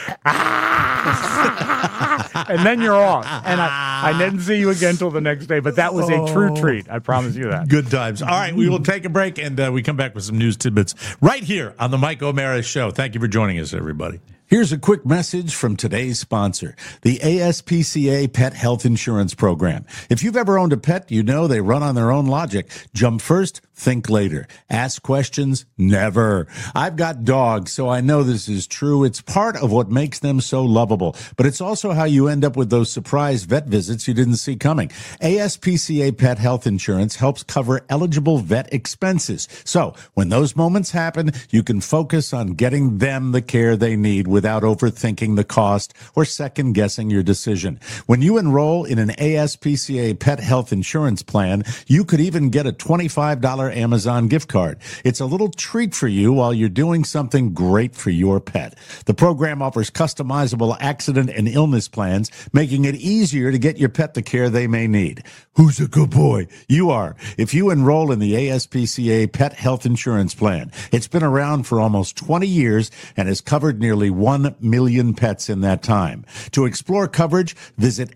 ah! And then you're off. And I, I didn't see you again till the next day, but that was a true treat. I promise you that. Good times. All right, we will take a break, and uh, we come back with some news tidbits right here on the Mike O'Mara Show. Thank you for joining us, everybody. Here's a quick message from today's sponsor, the A S P C A Pet Health Insurance Program. If you've ever owned a pet, you know they run on their own logic. Jump first, think later. Ask questions, never. I've got dogs, so I know this is true. It's part of what makes them so lovable, but it's also how you end up with those surprise vet visits you didn't see coming. A S P C A Pet Health Insurance helps cover eligible vet expenses. So when those moments happen, you can focus on getting them the care they need without overthinking the cost or second guessing your decision. When you enroll in an A S P C A Pet Health Insurance plan, you could even get a twenty-five dollars Amazon gift card. It's a little treat for you while you're doing something great for your pet. The program offers customizable accident and illness plans, making it easier to get your pet the care they may need. Who's a good boy? You are. If you enroll in the A S P C A Pet Health Insurance Plan, it's been around for almost twenty years and has covered nearly one million pets in that time. To explore coverage, visit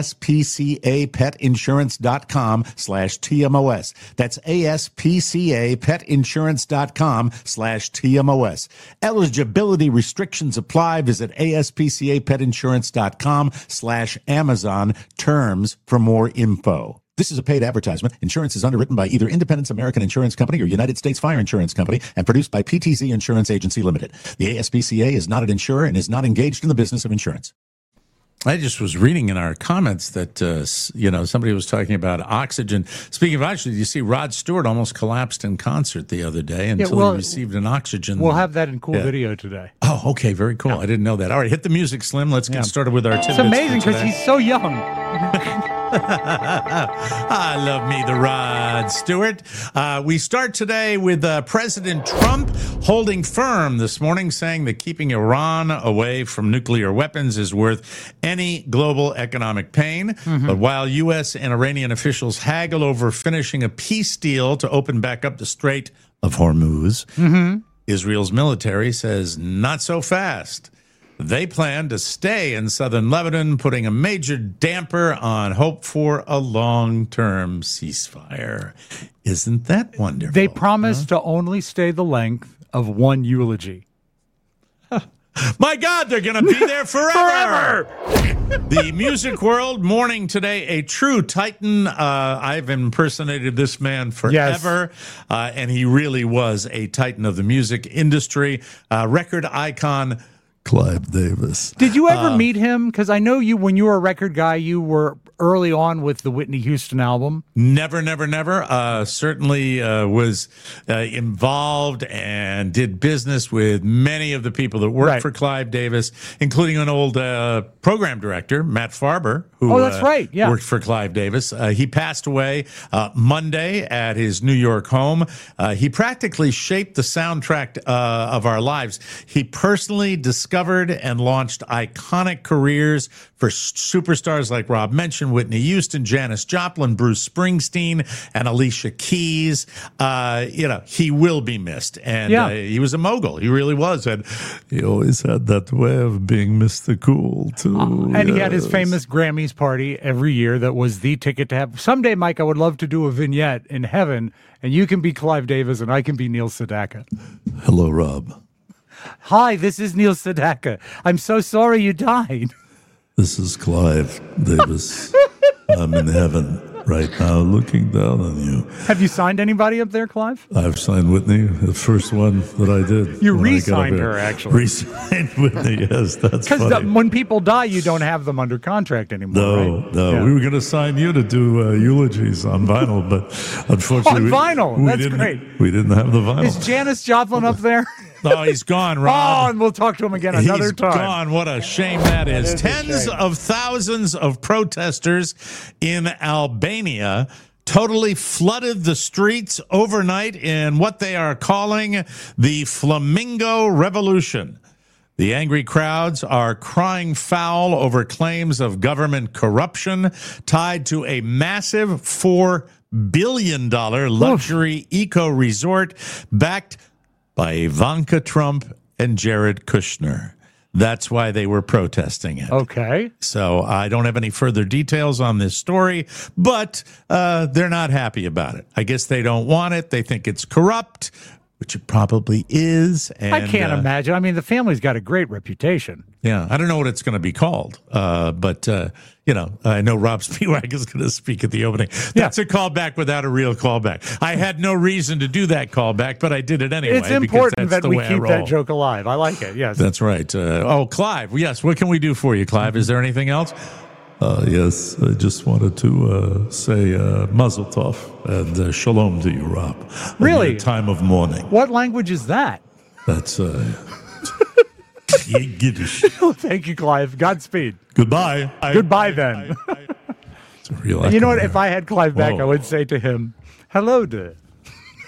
aspcapetinsurance.com slash TMOS. That's aspcapetinsurance.com slash TMOS. Eligibility restrictions apply. Visit aspcapetinsurance.com slash Amazon. Terms for more info. This is a paid advertisement. Insurance is underwritten by either Independence American Insurance Company or United States Fire Insurance Company and produced by P T Z Insurance Agency Limited. The A S P C A is not an insurer and is not engaged in the business of insurance. I just was reading in our comments that, uh, you know, somebody was talking about oxygen. Speaking of oxygen, you see Rod Stewart almost collapsed in concert the other day until yeah, well, he received an oxygen. We'll have that in cool yeah. video today. Oh, okay. Very cool. Yeah. I didn't know that. All right. Hit the music, Slim. Let's get yeah. started with our tidbits. It's amazing because he's so young. I love me the Rod Stewart. Uh, we start today with uh, President Trump holding firm this morning, saying that keeping Iran away from nuclear weapons is worth any global economic pain. Mm-hmm. But while U S and Iranian officials haggle over finishing a peace deal to open back up the Strait of Hormuz, mm-hmm. Israel's military says not so fast. They plan to stay in southern Lebanon, putting a major damper on hope for a long-term ceasefire. Isn't that wonderful? They promised huh? to only stay the length of one eulogy. My God, they're going to be there forever. forever. The music world mourning today a true titan. Uh, I've impersonated this man forever, yes. uh, and he really was a titan of the music industry. Uh, record icon Clive Davis. Did you ever uh, meet him? Because I know you, when you were a record guy, you were early on with the Whitney Houston album. Never, never, never. Uh, certainly uh, was uh, involved and did business with many of the people that worked right. for Clive Davis, including an old uh, program director, Matt Farber, who oh, that's uh, right. yeah. worked for Clive Davis. Uh, he passed away uh, Monday at his New York home. Uh, he practically shaped the soundtrack uh, of our lives. He personally discovered Discovered and launched iconic careers for superstars like Rob mentioned, Whitney Houston, Janis Joplin, Bruce Springsteen, and Alicia Keys. Uh, you know, he will be missed. And yeah. uh, he was a mogul. He really was. And he always had that way of being Mister Cool, too. Uh, and yes. he had his famous Grammys party every year that was the ticket to have. Someday, Mike, I would love to do a vignette in heaven, and you can be Clive Davis, and I can be Neil Sedaka. Hello, Rob. Hi, this is Neil Sedaka. I'm so sorry you died. This is Clive Davis. I'm in heaven right now looking down on you. Have you signed anybody up there, Clive? I've signed Whitney, the first one that I did. You re-signed her, actually. Re-signed Whitney, yes, that's funny. Because when people die, you don't have them under contract anymore, No, right? no. Yeah. We were going to sign you to do uh, eulogies on vinyl, but unfortunately... on vinyl? We, we That's didn't, great. We didn't have the vinyl. Is Janis Joplin up there? Oh, he's gone, Rob. Oh, and we'll talk to him again another he's time. He's gone. What a shame that is. That is Tens of thousands of protesters in Albania totally flooded the streets overnight in what they are calling the Flamingo Revolution. The angry crowds are crying foul over claims of government corruption tied to a massive four billion dollars luxury eco-resort backed by Ivanka Trump and Jared Kushner. That's why they were protesting it. Okay. So I don't have any further details on this story, but uh, they're not happy about it. I guess they don't want it. They think it's corrupt, which it probably is. And, I can't uh, imagine. I mean, the family's got a great reputation. Yeah, I don't know what it's going to be called, uh, but, uh, you know, I know Rob Spiewak is going to speak at the opening. That's yeah. a callback without a real callback. I had no reason to do that callback, but I did it anyway. It's important that we keep I that joke alive. I like it, yes. That's right. Uh, oh, Clive, yes, what can we do for you, Clive? Is there anything else? Uh, yes, I just wanted to uh, say uh, Mazel Tov and uh, Shalom to you, Rob. Really? In your time of mourning. What language is that? That's uh, Yiddish. Oh, thank you, Clive. Godspeed. Goodbye. Goodbye, I, then. I, I, it's a real you know what? If I had Clive back, Whoa. I would say to him, hello there.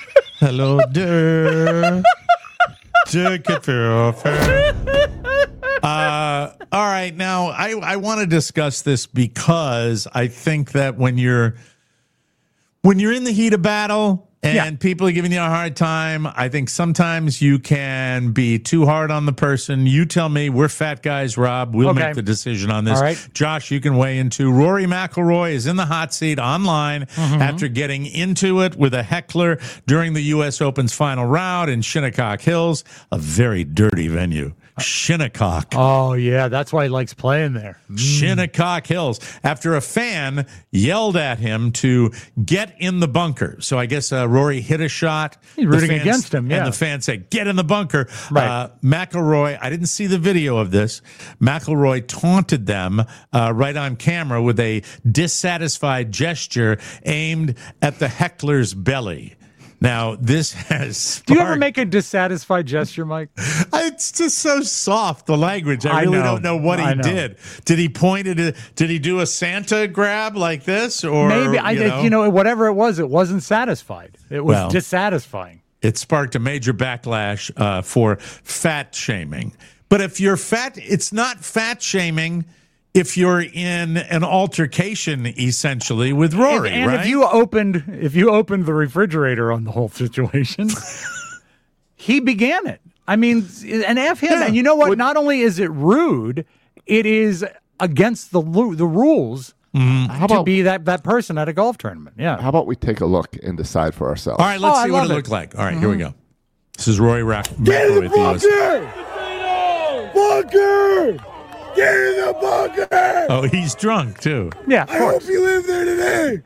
Hello, dear. Take it fair. Uh, all right. Now, I, I want to discuss this because I think that when you're when you're in the heat of battle and yeah. people are giving you a hard time, I think sometimes you can be too hard on the person. You tell me. We're fat guys, Rob. We'll okay. make the decision on this. All right. Josh, you can weigh in too. Rory McIlroy is in the hot seat online mm-hmm. after getting into it with a heckler during the U S Open's final round in Shinnecock Hills, a very dirty venue. Shinnecock. Oh, yeah. That's why he likes playing there. Mm. Shinnecock Hills. After a fan yelled at him to get in the bunker. So I guess uh, Rory hit a shot. He's rooting fans, against him, yeah. And the fan said, get in the bunker. Right. Uh, McIlroy, I didn't see the video of this. McIlroy taunted them uh, right on camera with a dissatisfied gesture aimed at the heckler's belly. Now, this has sparked... Do you ever make a dissatisfied gesture, Mike? It's just so soft, the language. I, I really know. don't know what he I know. did. Did he point at it? Did he do a Santa grab like this? Or maybe, I, you know? you know, whatever it was, it wasn't satisfied. It was Well, dissatisfying. It sparked a major backlash uh, for fat shaming. But if you're fat, it's not fat shaming if you're in an altercation, essentially, with Rory, and, and right? if you opened, if you opened the refrigerator on the whole situation, he began it. I mean, and F him. Yeah. And you know what? Not only is it rude, it is against the lu- the rules Mm-hmm. How to about, be that, that person at a golf tournament. Yeah. how about we take a look and decide for ourselves? All right, let's Oh, see I what love it it. looked like. All right, here we go. This is Rory Rack- Get in McIlroy the at the U S. bunker! Bunker! Get in the bunker! Oh, he's drunk, too. Yeah, of I course. hope you live there today!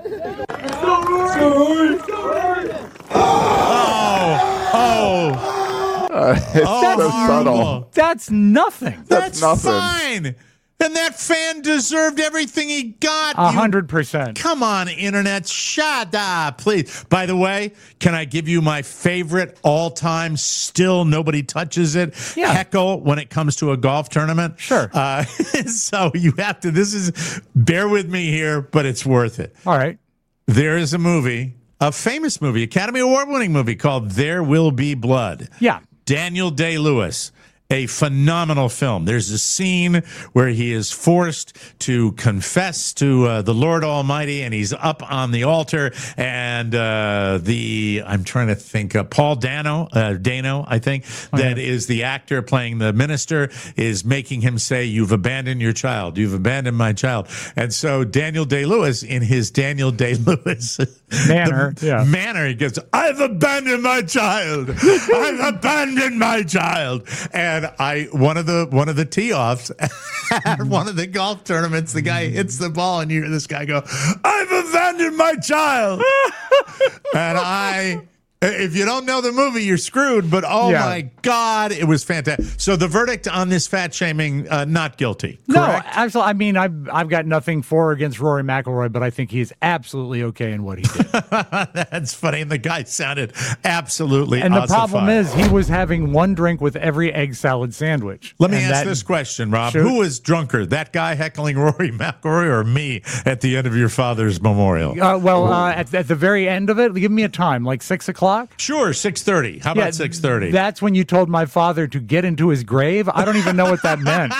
Oh, oh. Uh, it's Oh, so horrible. subtle. That's nothing. That's, That's nothing. fine. And that fan deserved everything he got. A You- hundred percent. Come on, internet. Shut up, please. By the way, can I give you my favorite all-time, still nobody touches it, Yeah. heckle when it comes to a golf tournament? Sure. Uh, so you have to, this is, bear with me here, but it's worth it. All right. There is a movie, a famous movie, Academy Award-winning movie called There Will Be Blood. Yeah. Daniel Day-Lewis. A phenomenal film. There's a scene where he is forced to confess to uh, the Lord Almighty, and he's up on the altar, and uh, the I'm trying to think, uh, Paul Dano, uh, Dano, I think, Oh, that yeah. is the actor playing the minister, is making him say, "You've abandoned your child. You've abandoned my child." And so Daniel Day-Lewis, in his Daniel Day-Lewis Manner, the yeah. manner, he goes, "I've abandoned my child. I've abandoned my child." And I one of the one of the tee offs at one of the golf tournaments, the guy hits the ball, and you hear this guy go, "I've abandoned my child." And I, if you don't know the movie, you're screwed. But oh Yeah. my God, it was fantastic. So the verdict on this fat shaming, uh, not guilty. No, Correct? absolutely. I mean, I've I've got nothing for or against Rory McIlroy, but I think he's absolutely okay in what he did. That's funny. And the guy sounded absolutely. And the problem ossified. is, he was having one drink with every egg salad sandwich. Let me And ask that- this question, Rob. Shoot. Who is drunker, that guy heckling Rory McIlroy or me at the end of your father's memorial? Uh, well, uh, at, at the very end of it, give me a time, like six o'clock. Sure, six thirty. How about six thirty? That's when you told my father to get into his grave. I don't even know what that meant.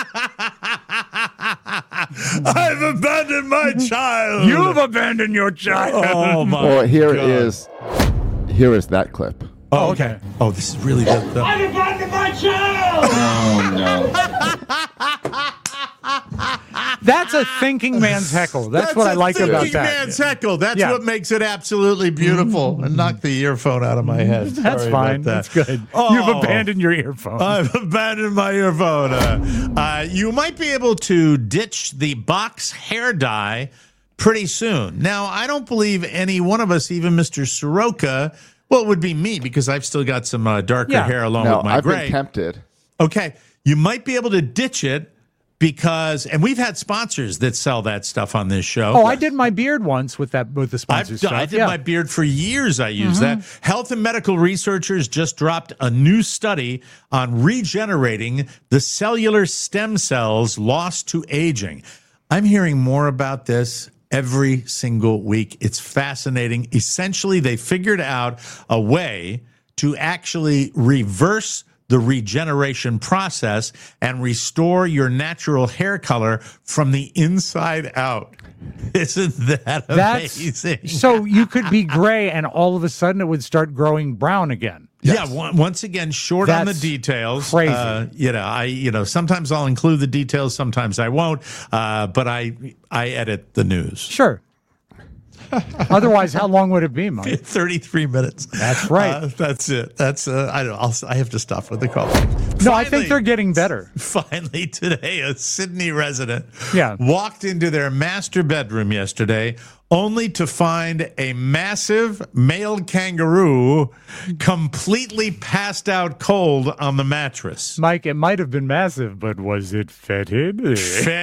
I've abandoned my child. You've abandoned your child. Oh, my Well, here God. is here is that clip. Oh, okay. Oh, this is really good. The- I've abandoned my child! That's a thinking man's heckle. That's, what I I like about Thinking that. man's heckle. That's Yeah. what makes it absolutely beautiful. And knock the earphone out of my head. That's Sorry fine. about that. That's good. Oh. You've abandoned your earphone. I've abandoned my earphone. Uh, uh, you might be able to ditch the box hair dye pretty soon. Now, I don't believe any one of us, even Mister Soroka, well, it would be me because I've still got some uh, darker Yeah. hair along Now, with my I've gray. been tempted. Okay, you might be able to ditch it because, and we've had sponsors that sell that stuff on this show. Oh, I did my beard once with that with the I've sponsor done, stuff. I did yeah. my beard for years. I used that. Health and medical researchers just dropped a new study on regenerating the cellular stem cells lost to aging. I'm hearing more about this every single week. It's fascinating. Essentially, they figured out a way to actually reverse the regeneration process and restore your natural hair color from the inside out. Isn't that amazing? That's, so you could be gray and all of a sudden it would start growing brown again. Yes. Yeah, once again, short That's on the details. Crazy. Uh, you know, I you know sometimes I'll include the details, sometimes I won't. Uh, but I I edit the news. Sure. Otherwise, how long would it be, Mike? thirty-three minutes. That's right. Uh, that's it. That's uh, I don't. I'll, I have to stop with the call. No, Finally, I think they're getting better. Finally, today, a Sydney resident yeah. walked into their master bedroom yesterday, only to find a massive male kangaroo completely passed out cold on the mattress. Mike, it might have been massive, but was it fetid?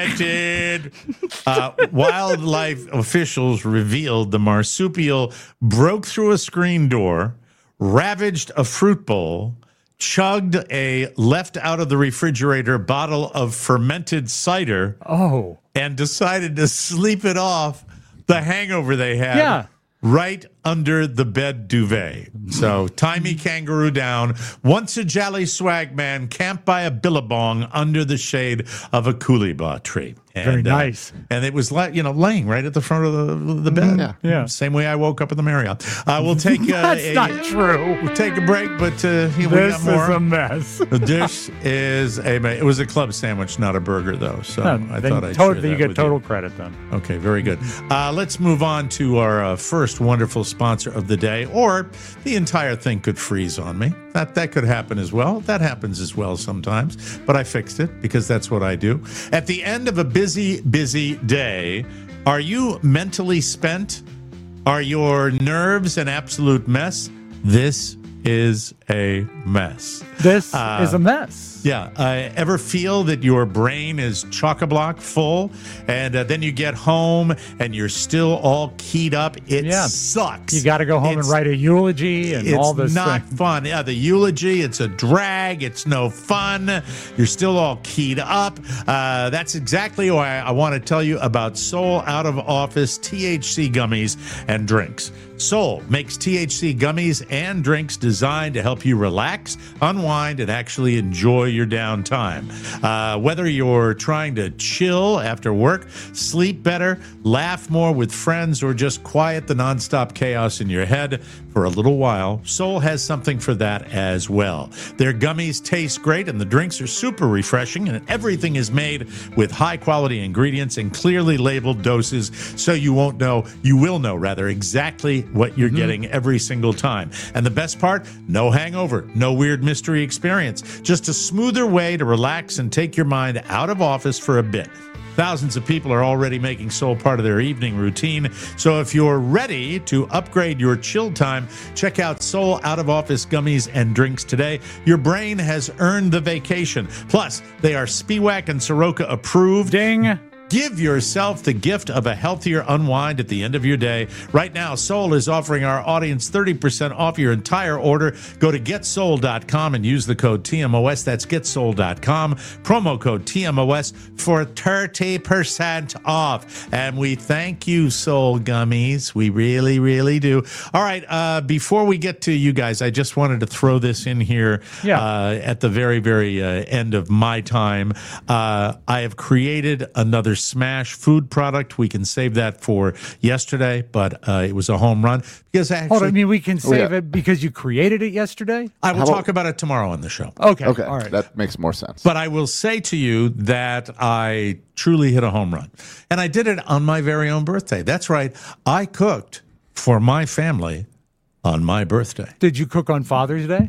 Fetid. uh, wildlife officials revealed the marsupial broke through a screen door, ravaged a fruit bowl, chugged a left out of the refrigerator bottle of fermented cider, oh, and decided to sleep it off the hangover they had yeah. right under the bed duvet. So, timey kangaroo down, once a jolly swag man, camped by a billabong under the shade of a coolibah tree. And, Very nice. Uh, and it was, like you know, laying right at the front of the, the bed. Yeah. yeah. Same way I woke up at the Marriott. Uh, we'll take uh, That's a, not true. We'll take a break, but uh, we this got more. is a mess. This is a. It was a club sandwich, not a burger, though. So no, I then thought I'd total, share you that get with total you. credit then. Okay, very good. Uh, let's move on to our uh, first wonderful sponsor of the day, or the entire thing could freeze on me. That that could happen as well. That happens as well sometimes, but I fixed it because that's what I do. At the end of a busy, busy day, are you mentally spent? Are your nerves an absolute mess? This is a mess. This Uh, is a mess. Yeah. Uh, ever feel that your brain is chock-a-block full, and uh, then you get home and you're still all keyed up? It Yeah. sucks. You got to go home It's- and write a eulogy and it's all this not thing. fun. Yeah, the eulogy, it's a drag. It's no fun. You're still all keyed up. Uh, that's exactly why I want to tell you about Soul Out of Office T H C gummies and drinks. Soul makes T H C gummies and drinks designed to help you relax, unwind, and actually enjoy your downtime. Uh, whether you're trying to chill after work, sleep better, laugh more with friends, or just quiet the nonstop chaos in your head for a little while, Soul has something for that as well. Their gummies taste great, and the drinks are super refreshing, and everything is made with high-quality ingredients and clearly labeled doses, so you won't know, you will know, rather, exactly what you're mm-hmm. getting every single time. And the best part, no hangover, no weird mystery experience, just a smoother way to relax and take your mind out of office for a bit. Thousands of people are already making Soul part of their evening routine. So if you're ready to upgrade your chill time, check out Soul Out of Office gummies and drinks today. Your brain has earned the vacation. Plus, they are Spiewak and Soroka approved. Ding. Give yourself the gift of a healthier unwind at the end of your day. Right now, Soul is offering our audience thirty percent off your entire order. Go to get soul dot com and use the code T M O S. That's get soul dot com. Promo code T M O S for thirty percent off. And we thank you, Soul Gummies. We really, really do. All right, uh, before we get to you guys, I just wanted to throw this in here yeah. uh, at the very, very uh, end of my time. Uh, I have created another smash food product. We can save that for yesterday, but uh, it was a home run because actually, Hold on, I mean, we can save yeah. it because you created it yesterday? I will How talk about- about it tomorrow on the show. Okay. Okay, All right. that makes more sense. But I will say to you that I truly hit a home run. And I did it on my very own birthday. That's right. I cooked for my family on my birthday. Did you cook on Father's Day?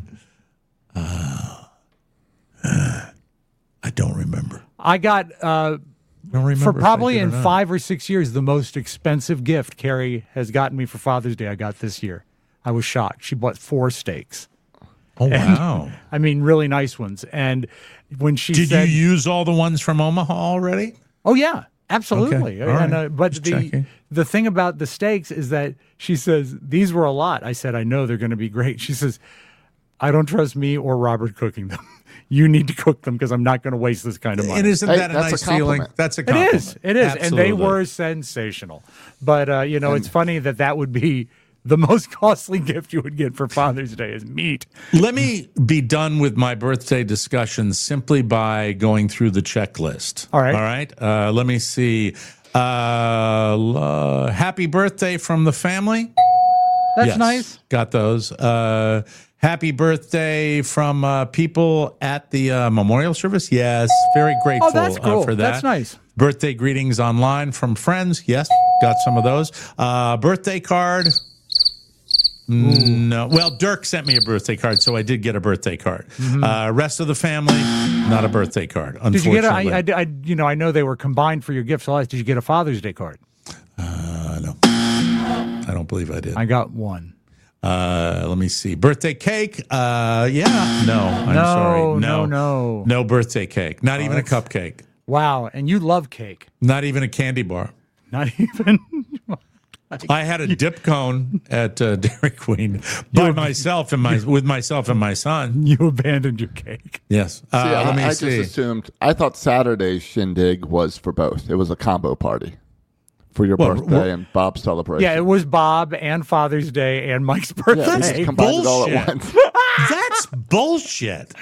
Uh, uh, I don't remember. I got... Uh, don't remember for probably in or five or six years, the most expensive gift Carrie has gotten me for Father's Day I got this year. I was shocked. She bought four steaks. Oh, and, wow. I mean, really nice ones. And when she Did said... you use all the ones from Omaha already? Oh, yeah. Absolutely. Okay. All And, right. uh, but Just the checking. the thing about the steaks is that she says, these were a lot. I said, I know they're going to be great. She says, I don't trust me or Robert cooking them. you need to cook them because I'm not going to waste this kind of money. And isn't Hey, that a that's a nice feeling? compliment. That's a It compliment. is. It is. And they Absolutely. were sensational. But, uh, you know, it's funny that that would be the most costly gift you would get for Father's Day is meat. Let me be done with my birthday discussion simply by going through the checklist. All right. All right. Uh, let me see. Uh, l- happy birthday from the family. That's Yes, nice. Got those. Uh, happy birthday from uh, people at the uh, memorial service. Yes. Very grateful Oh, that's cool. uh, for that. That's nice. Birthday greetings online from friends. Yes. Got some of those. Uh, birthday card. No. Well, Dirk sent me a birthday card, so I did get a birthday card. Mm-hmm. Uh, rest of the family, not a birthday card, Did you get a, unfortunately. I, I, I, you know, I know they were combined for your gifts. So did you get a Father's Day card? Uh, no. I don't believe I did. I got one. Uh, let me see. Birthday cake? Uh, yeah. No, I'm No, sorry. No, no, no. No birthday cake. Not even a that's- cupcake. Wow. And you love cake. Not even a candy bar. Not even. I had a dip cone at uh, Dairy Queen by myself and my with myself and my son. You abandoned your cake. Yes. Uh, See, I, let me I see. just assumed. I thought Saturday's shindig was for both. It was a combo party for your Well, birthday we're- and Bob's celebration. Yeah, it was Bob and Father's Day and Mike's birthday. Yeah, we just combined it all at bullshit. once. That's bullshit.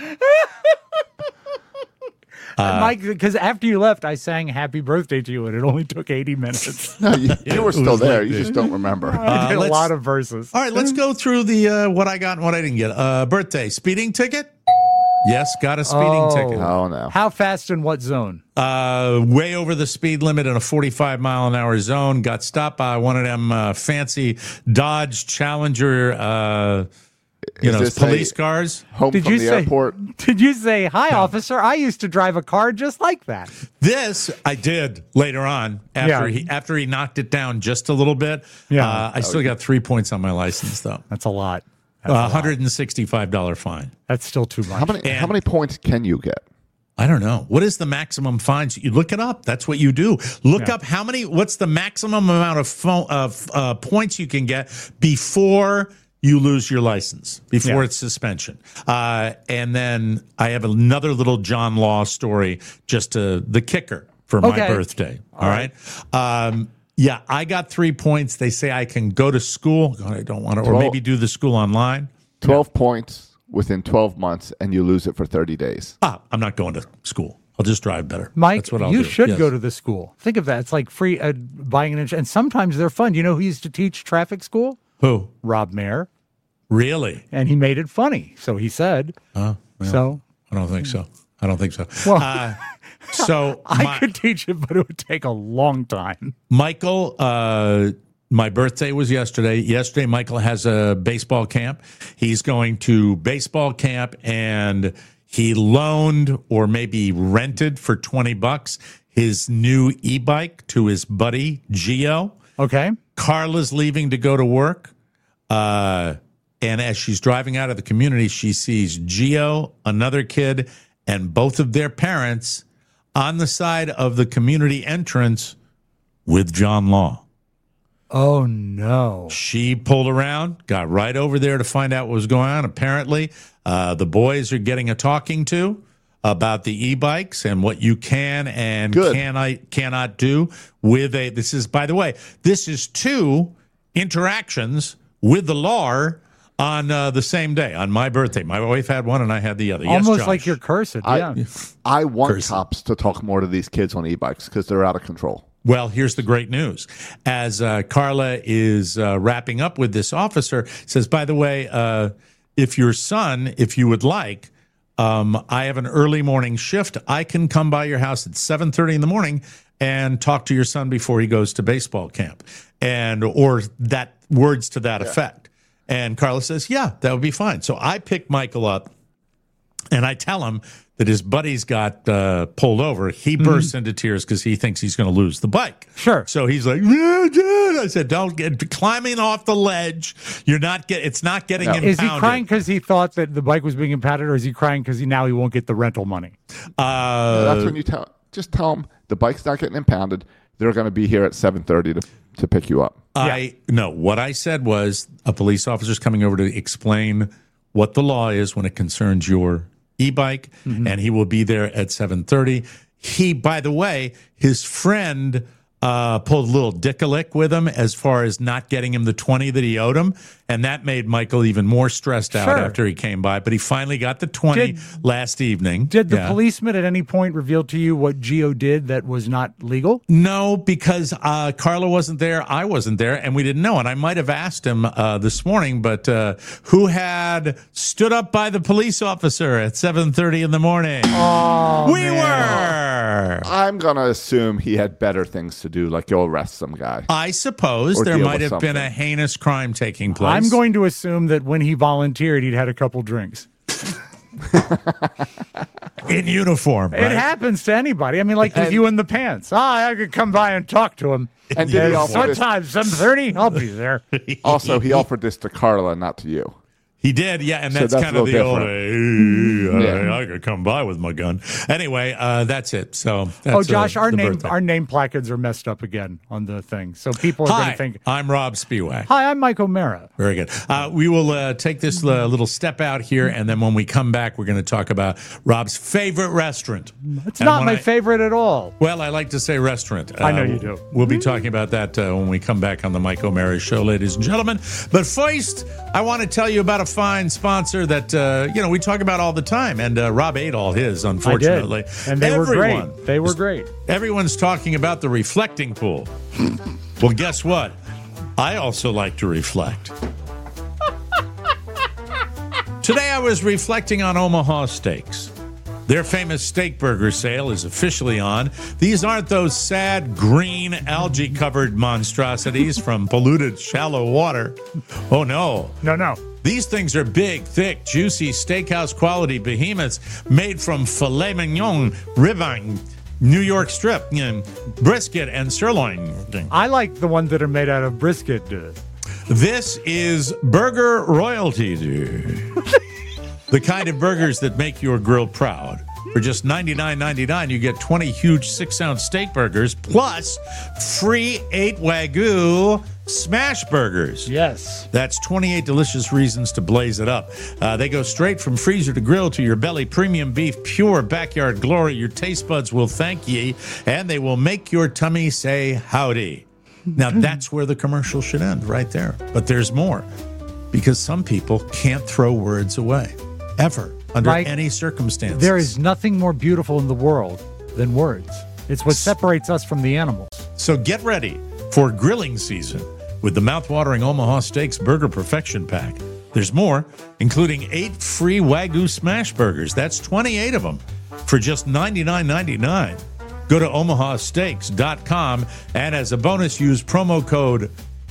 Mike, because after you left, I sang "Happy Birthday" to you, and it only took eighty minutes. No, you, you were It still was there. like You this. just don't remember. I did a let's- lot of verses. All right, let's go through the uh, what I got and what I didn't get. Uh, birthday speeding ticket. Yes, got a speeding Oh. ticket. Oh no. How fast in what zone? Uh, way over the speed limit in a forty-five mile an hour zone. Got stopped by one of them uh, fancy Dodge Challenger, uh, you Is know, this police a- cars. Home Did from you the say? airport. Did you say, "Hi, officer"? I used to drive a car just like that. This I did later on after Yeah. he after he knocked it down just a little bit. Yeah. uh, I still got three points on my license though. That's a lot. A That's, a lot. hundred and sixty-five dollar fine. That's still too much. How many? And- how many points can you get? I don't know. What is the maximum fines? You look it up. That's what you do. Look Yeah. up how many. What's the maximum amount of phone, of uh, points you can get before you lose your license, before Yeah. it's suspension. Uh, and then I have another little John Law story. Just to, the kicker for my Okay. birthday. All right. Um, yeah, I got three points. They say I can go to school. God, I don't want to, or Well- maybe do the school online. Twelve points within twelve months, and you lose it for thirty days. Ah, I'm not going to school. I'll just drive better. Mike, That's what I'll you do. should Yes. go to the school. Think of that. It's like free uh, buying an insurance. And sometimes they're fun. You know who used to teach traffic school? Who? Rob Mayer. Really? And he made it funny. So he said. Oh, well, So I don't think so. I don't think so. Well- uh, so I my- could teach it, but it would take a long time. Michael, uh, my birthday was yesterday. Yesterday, Michael has a baseball camp. He's going to baseball camp, and he loaned or maybe rented for twenty bucks his new e-bike to his buddy Gio. Okay. Carla's leaving to go to work. Uh, and as she's driving out of the community, she sees Gio, another kid, and both of their parents on the side of the community entrance with John Law. Oh, no. She pulled around, got right over there to find out what was going on. Apparently, uh, the boys are getting a talking to about the e-bikes and what you can and Good. can I cannot do with a. This is, by the way, this is two interactions with the law on uh, the same day, on my birthday. My wife had one and I had the other. Yes, Almost Josh. like you're cursed. I, Yeah. I want Cursing. cops to talk more to these kids on e-bikes because they're out of control. Well, here's the great news. As uh, Carla is uh, wrapping up with this officer, says, by the way, uh, if your son, if you would like, um, I have an early morning shift. I can come by your house at seven thirty in the morning and talk to your son before he goes to baseball camp, and or that words to that effect. And Carla says, yeah, that would be fine. So I pick Michael up, and I tell him that his buddies got uh, pulled over. He bursts into tears because he thinks he's going to lose the bike. Sure. So he's like, "Yeah, dude." I said, don't get climbing off the ledge. You're not get. It's not getting No. impounded. Is he crying because he thought that the bike was being impounded, or is he crying because he now he won't get the rental money? Uh, That's when you tell. Just tell them the bike's not getting impounded. They're going to be here at seven thirty to to pick you up. I no. What I said was a police officer's coming over to explain what the law is when it concerns your e-bike, mm-hmm. and he will be there at seven thirty. He, by the way, his friend uh, pulled a little dick-a-lick with him as far as not getting him the twenty that he owed him, and that made Michael even more stressed out sure. after he came by. But he finally got the twenty did, last evening. Did the yeah. policeman at any point reveal to you what Gio did that was not legal? No, because uh, Carla wasn't there, I wasn't there, and we didn't know. And I might have asked him uh, this morning, but uh, who had stood up by the police officer at seven thirty in the morning? Oh, we man. were. I'm going to assume he had better things to do, like go arrest some guy. I suppose Or there deal might with have been something. a heinous crime taking place. I'm going to assume that when he volunteered, he'd had a couple drinks. In uniform, right? It happens to anybody. I mean, like with you in the pants. Ah, I could come by and talk to him. And did he offer what this- time? seven thirty? I'll be there. Also, he offered this to Carla, not to you. He did, yeah, and So that's, that's kind a of the little old, different. hey, Yeah. I, I could come by with my gun. Anyway, uh, that's it. So, that's, Oh, Josh, uh, our the name birthday. our name placards are messed up again on the thing. So people are going Hi, to think, I'm Rob Spiewak. hi, I'm Mike O'Mara. Very good. Uh, we will uh, take this uh, little step out here, and then when we come back, we're going to talk about Rob's favorite restaurant. It's And not when my I- favorite at all. Well, I like to say restaurant. I know Uh, you do. We'll be talking about that uh, when we come back on the Mike O'Mara Show, ladies and gentlemen. But first, I want to tell you about a fine sponsor that, uh, you know, we talk about all the time. And uh, Rob ate all his, unfortunately. I did. And they Everyone, were great. They were great. Everyone's talking about the reflecting pool. Well, guess what? I also like to reflect. Today I was reflecting on Omaha Steaks. Their famous steak burger sale is officially on. These aren't those sad, green, algae-covered monstrosities from polluted, shallow water. Oh, no. No, no. These things are big, thick, juicy, steakhouse-quality behemoths made from filet mignon, ribeye, New York strip, you know, brisket, and sirloin. I like the ones that are made out of brisket. Dude. This is burger royalty, dude. The kind of burgers that make your grill proud. For just ninety-nine ninety-nine, you get twenty huge six-ounce steak burgers plus free eight Wagyu smash burgers. Yes. That's twenty-eight delicious reasons to blaze it up. Uh, they go straight from freezer to grill to your belly. Premium beef, pure backyard glory. Your taste buds will thank ye, and they will make your tummy say howdy. Now, that's where the commercial should end, right there. But there's more, because some people can't throw words away, ever, under Mike, any circumstances. There is nothing more beautiful in the world than words. It's what separates us from the animals. So get ready for grilling season with the mouthwatering Omaha Steaks Burger Perfection Pack. There's more, including eight free Wagyu smash burgers. That's twenty-eight of them for just ninety-nine ninety-nine. Go to omaha steaks dot com and as a bonus, use promo code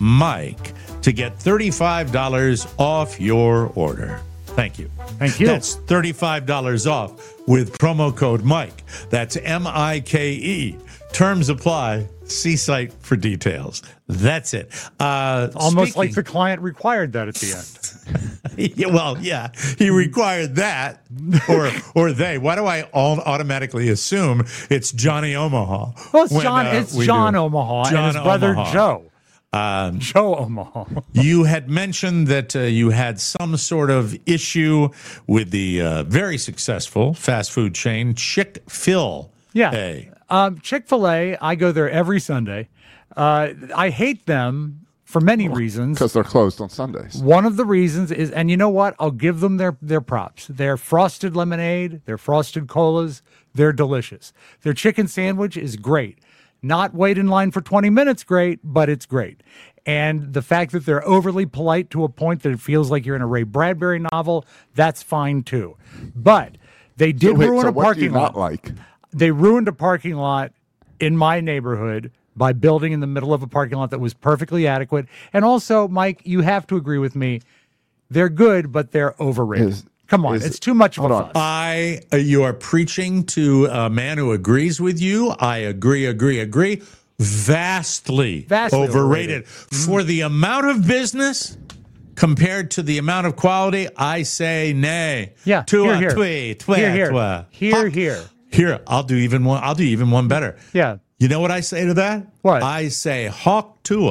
Mike to get thirty-five dollars off your order. Thank you. Thank you. That's thirty-five dollars off with promo code Mike. That's M I K E. Terms apply. See site for details. That's it. Uh, Almost speaking- like the client required that at the end. yeah, well, yeah, he required that, or or they. Why do I all automatically assume it's Johnny Omaha? Well, it's when, John. uh, it's we John do- Omaha John and his brother Omaha. Joe. Um, Joe Omaha. You had mentioned that uh, you had some sort of issue with the uh, very successful fast food chain Chick-fil-A. Yeah. Um, Chick-fil-A, I go there every Sunday. Uh, I hate them for many reasons. Because they're closed on Sundays. One of the reasons is, and you know what? I'll give them their, their props. Their frosted lemonade, their frosted colas, they're delicious. Their chicken sandwich is great. Not wait in line for twenty minutes, great, but it's great. And the fact that they're overly polite to a point that it feels like you're in a Ray Bradbury novel, that's fine too. But they did So wait, ruin so a what do parking you lot. not like? They ruined a parking lot in my neighborhood by building in the middle of a parking lot that was perfectly adequate. And also, Mike, you have to agree with me. They're good, but they're overrated. Is- Come on, is- it's too much of hold a on. fuss. I, uh, you are preaching to a man who agrees with you. I agree, agree, agree. Vastly, Vastly overrated. overrated. For the amount of business compared to the amount of quality, I say nay. Yeah, Tua, here, here. tui, tui, Here, here. tua. Here, Huh. here. Here, I'll do even one. I'll do even one better. Yeah. You know what I say to that? What? I say hawk tua.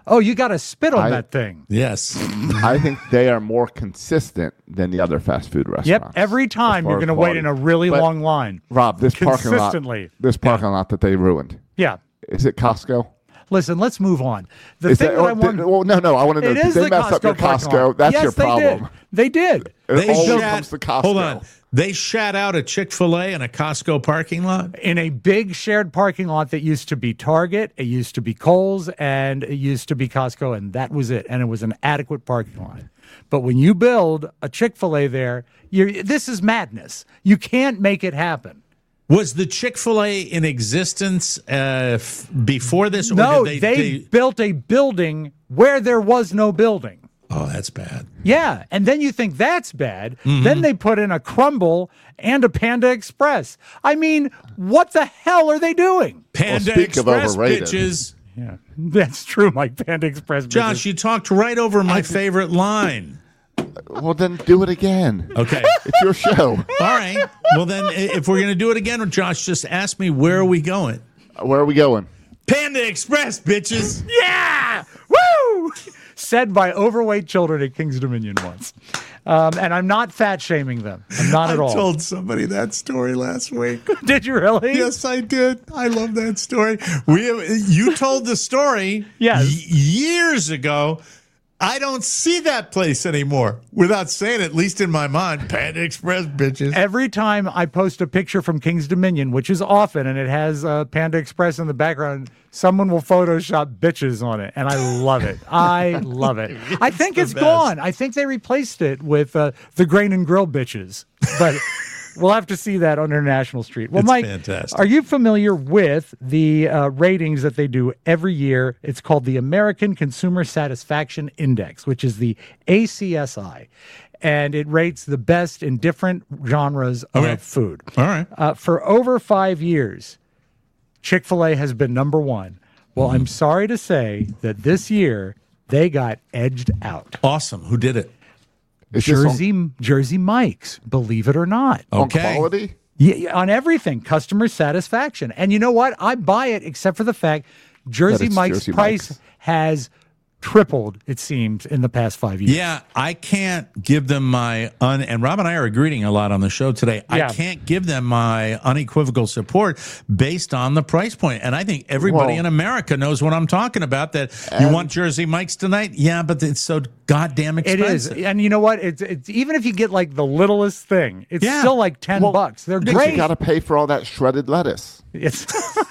Oh, you got to spit on I- that thing. Yes. I think they are more consistent than the other fast food restaurants. Yep. Every time far you're as going to wait quality. in a really But, long line. Rob, this parking lot, Consistently. this parking lot that they ruined. Yeah. Is it Costco? Listen, let's move on. The Is thing that, that, oh, I want. did- well, no, no. I want to know. It Did is they the mess up your Costco parking Costco? lot. That's yes, your problem. They did. They did. It They always shat, comes to Costco. hold on. They shat out a Chick-fil-A in a Costco parking lot? In a big shared parking lot that used to be Target, it used to be Kohl's, and it used to be Costco, and that was it. And it was an adequate parking lot. But when you build a Chick-fil-A there, you're, this is madness. You can't make it happen. Was the Chick-fil-A in existence uh, f- before this? Or No, did they, they, they built a building where there was no building. Oh, that's bad. Yeah, and then you think that's bad. Mm-hmm. Then they put in a Crumble and a Panda Express. I mean, what the hell are they doing? Panda speak of Express, overrated. bitches. Yeah, that's true, Mike. Panda Express. Josh, bitches. you talked right over my favorite line. Well, then do it again. Okay. It's your show. All right. Well, then, i- if we're going to do it again, Josh, just ask me, where are we going? Where are we going? Panda Express, bitches. Yeah! Woo! Said by overweight children at King's Dominion once. Um, and I'm not fat shaming them. I'm not at I all. told somebody that story last week. Did you really? Yes, I did. I love that story. We you told the story Yes. y- years ago. I don't see that place anymore. Without saying it, at least in my mind, Panda Express, bitches. Every time I post a picture from King's Dominion, which is often, and it has uh, Panda Express in the background, someone will Photoshop bitches on it, and I love it. I love it. I think the it's best. gone. I think they replaced it with uh, the Grain and Grill bitches, but we'll have to see that on International Street. Well, It's Mike, fantastic. are you familiar with the uh, ratings that they do every year? It's called the American Consumer Satisfaction Index, which is the A C S I. And it rates the best in different genres Okay. of food. All right. Uh, for over five years, Chick-fil-A has been number one. Well, I'm sorry to say that this year they got edged out. Awesome. Who did it? Is this on- Jersey Jersey Mike's, believe it or not. on Okay. quality? Yeah, yeah, on everything, customer satisfaction. And you know what? I buy it except for the fact Jersey it's Mike's Jersey price Mike's. has tripled, it seems, in the past five years. Yeah, I can't give them my un and Rob and I are agreeing a lot on the show today. Yeah. I can't give them my unequivocal support based on the price point. And I think everybody Well- in America knows what I'm talking about. That you want Jersey Mike's tonight? Yeah, but it's so goddamn It expensive. is. And you know what? It's it's even if you get like the littlest thing, it's Yeah. still like ten Well, bucks. They're Because great. you got to pay for all that shredded lettuce. It's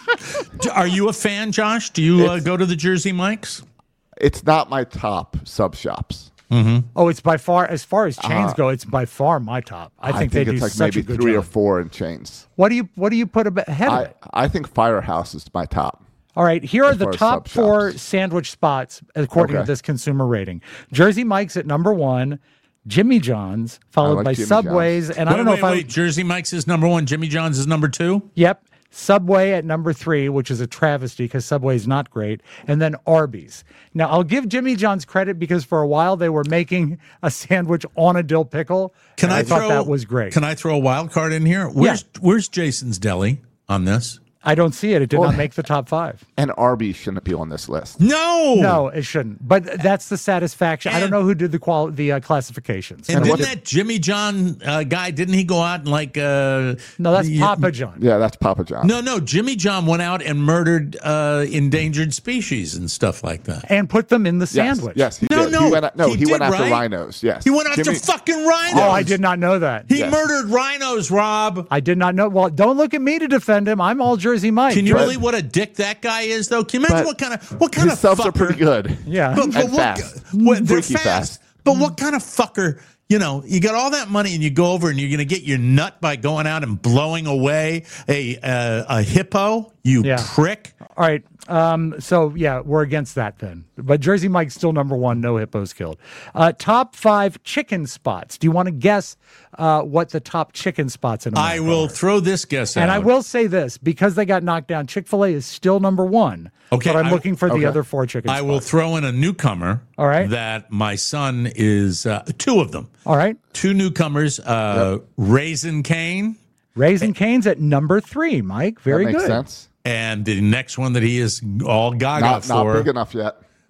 Are you a fan, Josh? Do you uh, It's- go to the Jersey Mike's? It's not my top sub shops. oh, it's by far as far as chains Uh-huh. go, it's by far my top. I think, they it's do like such maybe a good three job. or four in chains. What do you what do you put ab- ahead of I, it? I think Firehouse is my top. All right, here are as the far as top sub four shops. sandwich spots according to Okay. this consumer rating. Jersey Mike's at number one, Jimmy John's, followed like by Jimmy Subway's, John's. and I wait, don't know wait, if I. wait. Jersey Mike's is number one. Jimmy John's is number two. Yep. Subway at number three, which is a travesty because Subway is not great, and then Arby's. Now, I'll give Jimmy John's credit because for a while they were making a sandwich on a dill pickle. Can and I, I thought throw, that was great. Can I throw a wild card in here? Where's Where's Jason's Deli on this? I don't see it. It did Well- not make the top five. And Arby's shouldn't be on this list. No, No, it shouldn't. But that's the satisfaction. I don't And- know who did the qual the uh, classifications. And I didn't did- that Jimmy John uh, guy? Didn't he go out and like? Uh, no, that's the- Papa John. Yeah, that's Papa John. No, no. Jimmy John went out and murdered uh, endangered species and stuff like that. And put them in the yes, sandwich. yes, he No, did. no, he went, no, he he, went did, after right? rhinos. Yes, He went after Jimmy- fucking rhinos. Oh, I did not know that. He Yes. murdered rhinos, Rob. I did not know. Well, don't look at me to defend him. I'm all Jersey Mike. Can you Jer- really what a dick that guy is, though? Can you imagine But what kind of what kind His of subs fucker? are pretty good. Yeah. But, but And what, fast. what- they're Freaky fast. fast. But what kind of fucker? You know, you got all that money and you go over and you're going to get your nut by going out and blowing away a uh, a hippo. You Yeah. prick. All right. Um, so, yeah, we're against that then. But Jersey Mike's still number one. No hippos killed. Uh, top five chicken spots. Do you want to guess uh, what the top chicken spots in America I will are? throw this guess out. And I will say this, because they got knocked down, Chick-fil-A is still number one. Okay, But I'm I- looking for okay. the other four chicken I spots. will throw in a newcomer. All right. That my son is uh, two of them. All right. Two newcomers. Uh, Raisin Cane. Raising Cane's at number three, Mike. Very that makes good. sense. And the next one that he is all gaga Not, not for. big enough yet.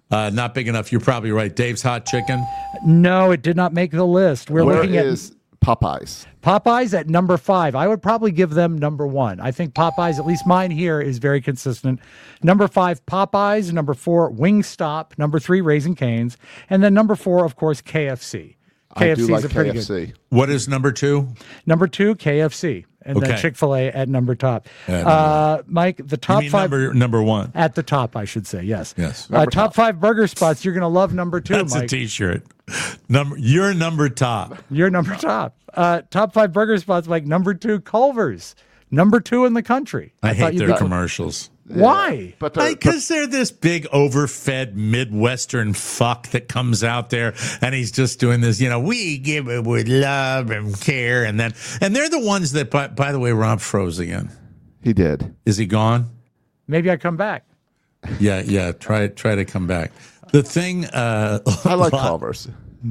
Uh, not big enough. You're probably right. Dave's Hot Chicken. No, it did not make the list. We're Where looking is Popeyes? at Popeyes at number five. I would probably give them number one. I think Popeyes, at least mine here, is very consistent. Number five, Popeyes. Number four, Wingstop. Number three, Raising Cane's. And then number four, of course, K F C. I K F C do is like a pretty K F C. good. What is number two? Number two, K F C. And Okay. then Chick-fil-A at number top. At Uh, Mike, the You top mean five. number number one? At the top, I should say, yes. Yes. Uh, top five burger spots. You're going to love number two, That's Mike. a T-shirt. Number. You're number top. You're number top. Uh, top five burger spots, Mike. Number two, Culver's. Number two in the country. I, thought hate you'd their be- commercials. Why? But they're, Because they're this big, overfed Midwestern fuck that comes out there and he's just doing this, you know, we give it with love and care. And then, and they're the ones that, by, by the way, Rob froze again. he did. Is he gone? Maybe I come back. Yeah, yeah. Try, try to come back. The thing, uh, I like Lock, Culver's.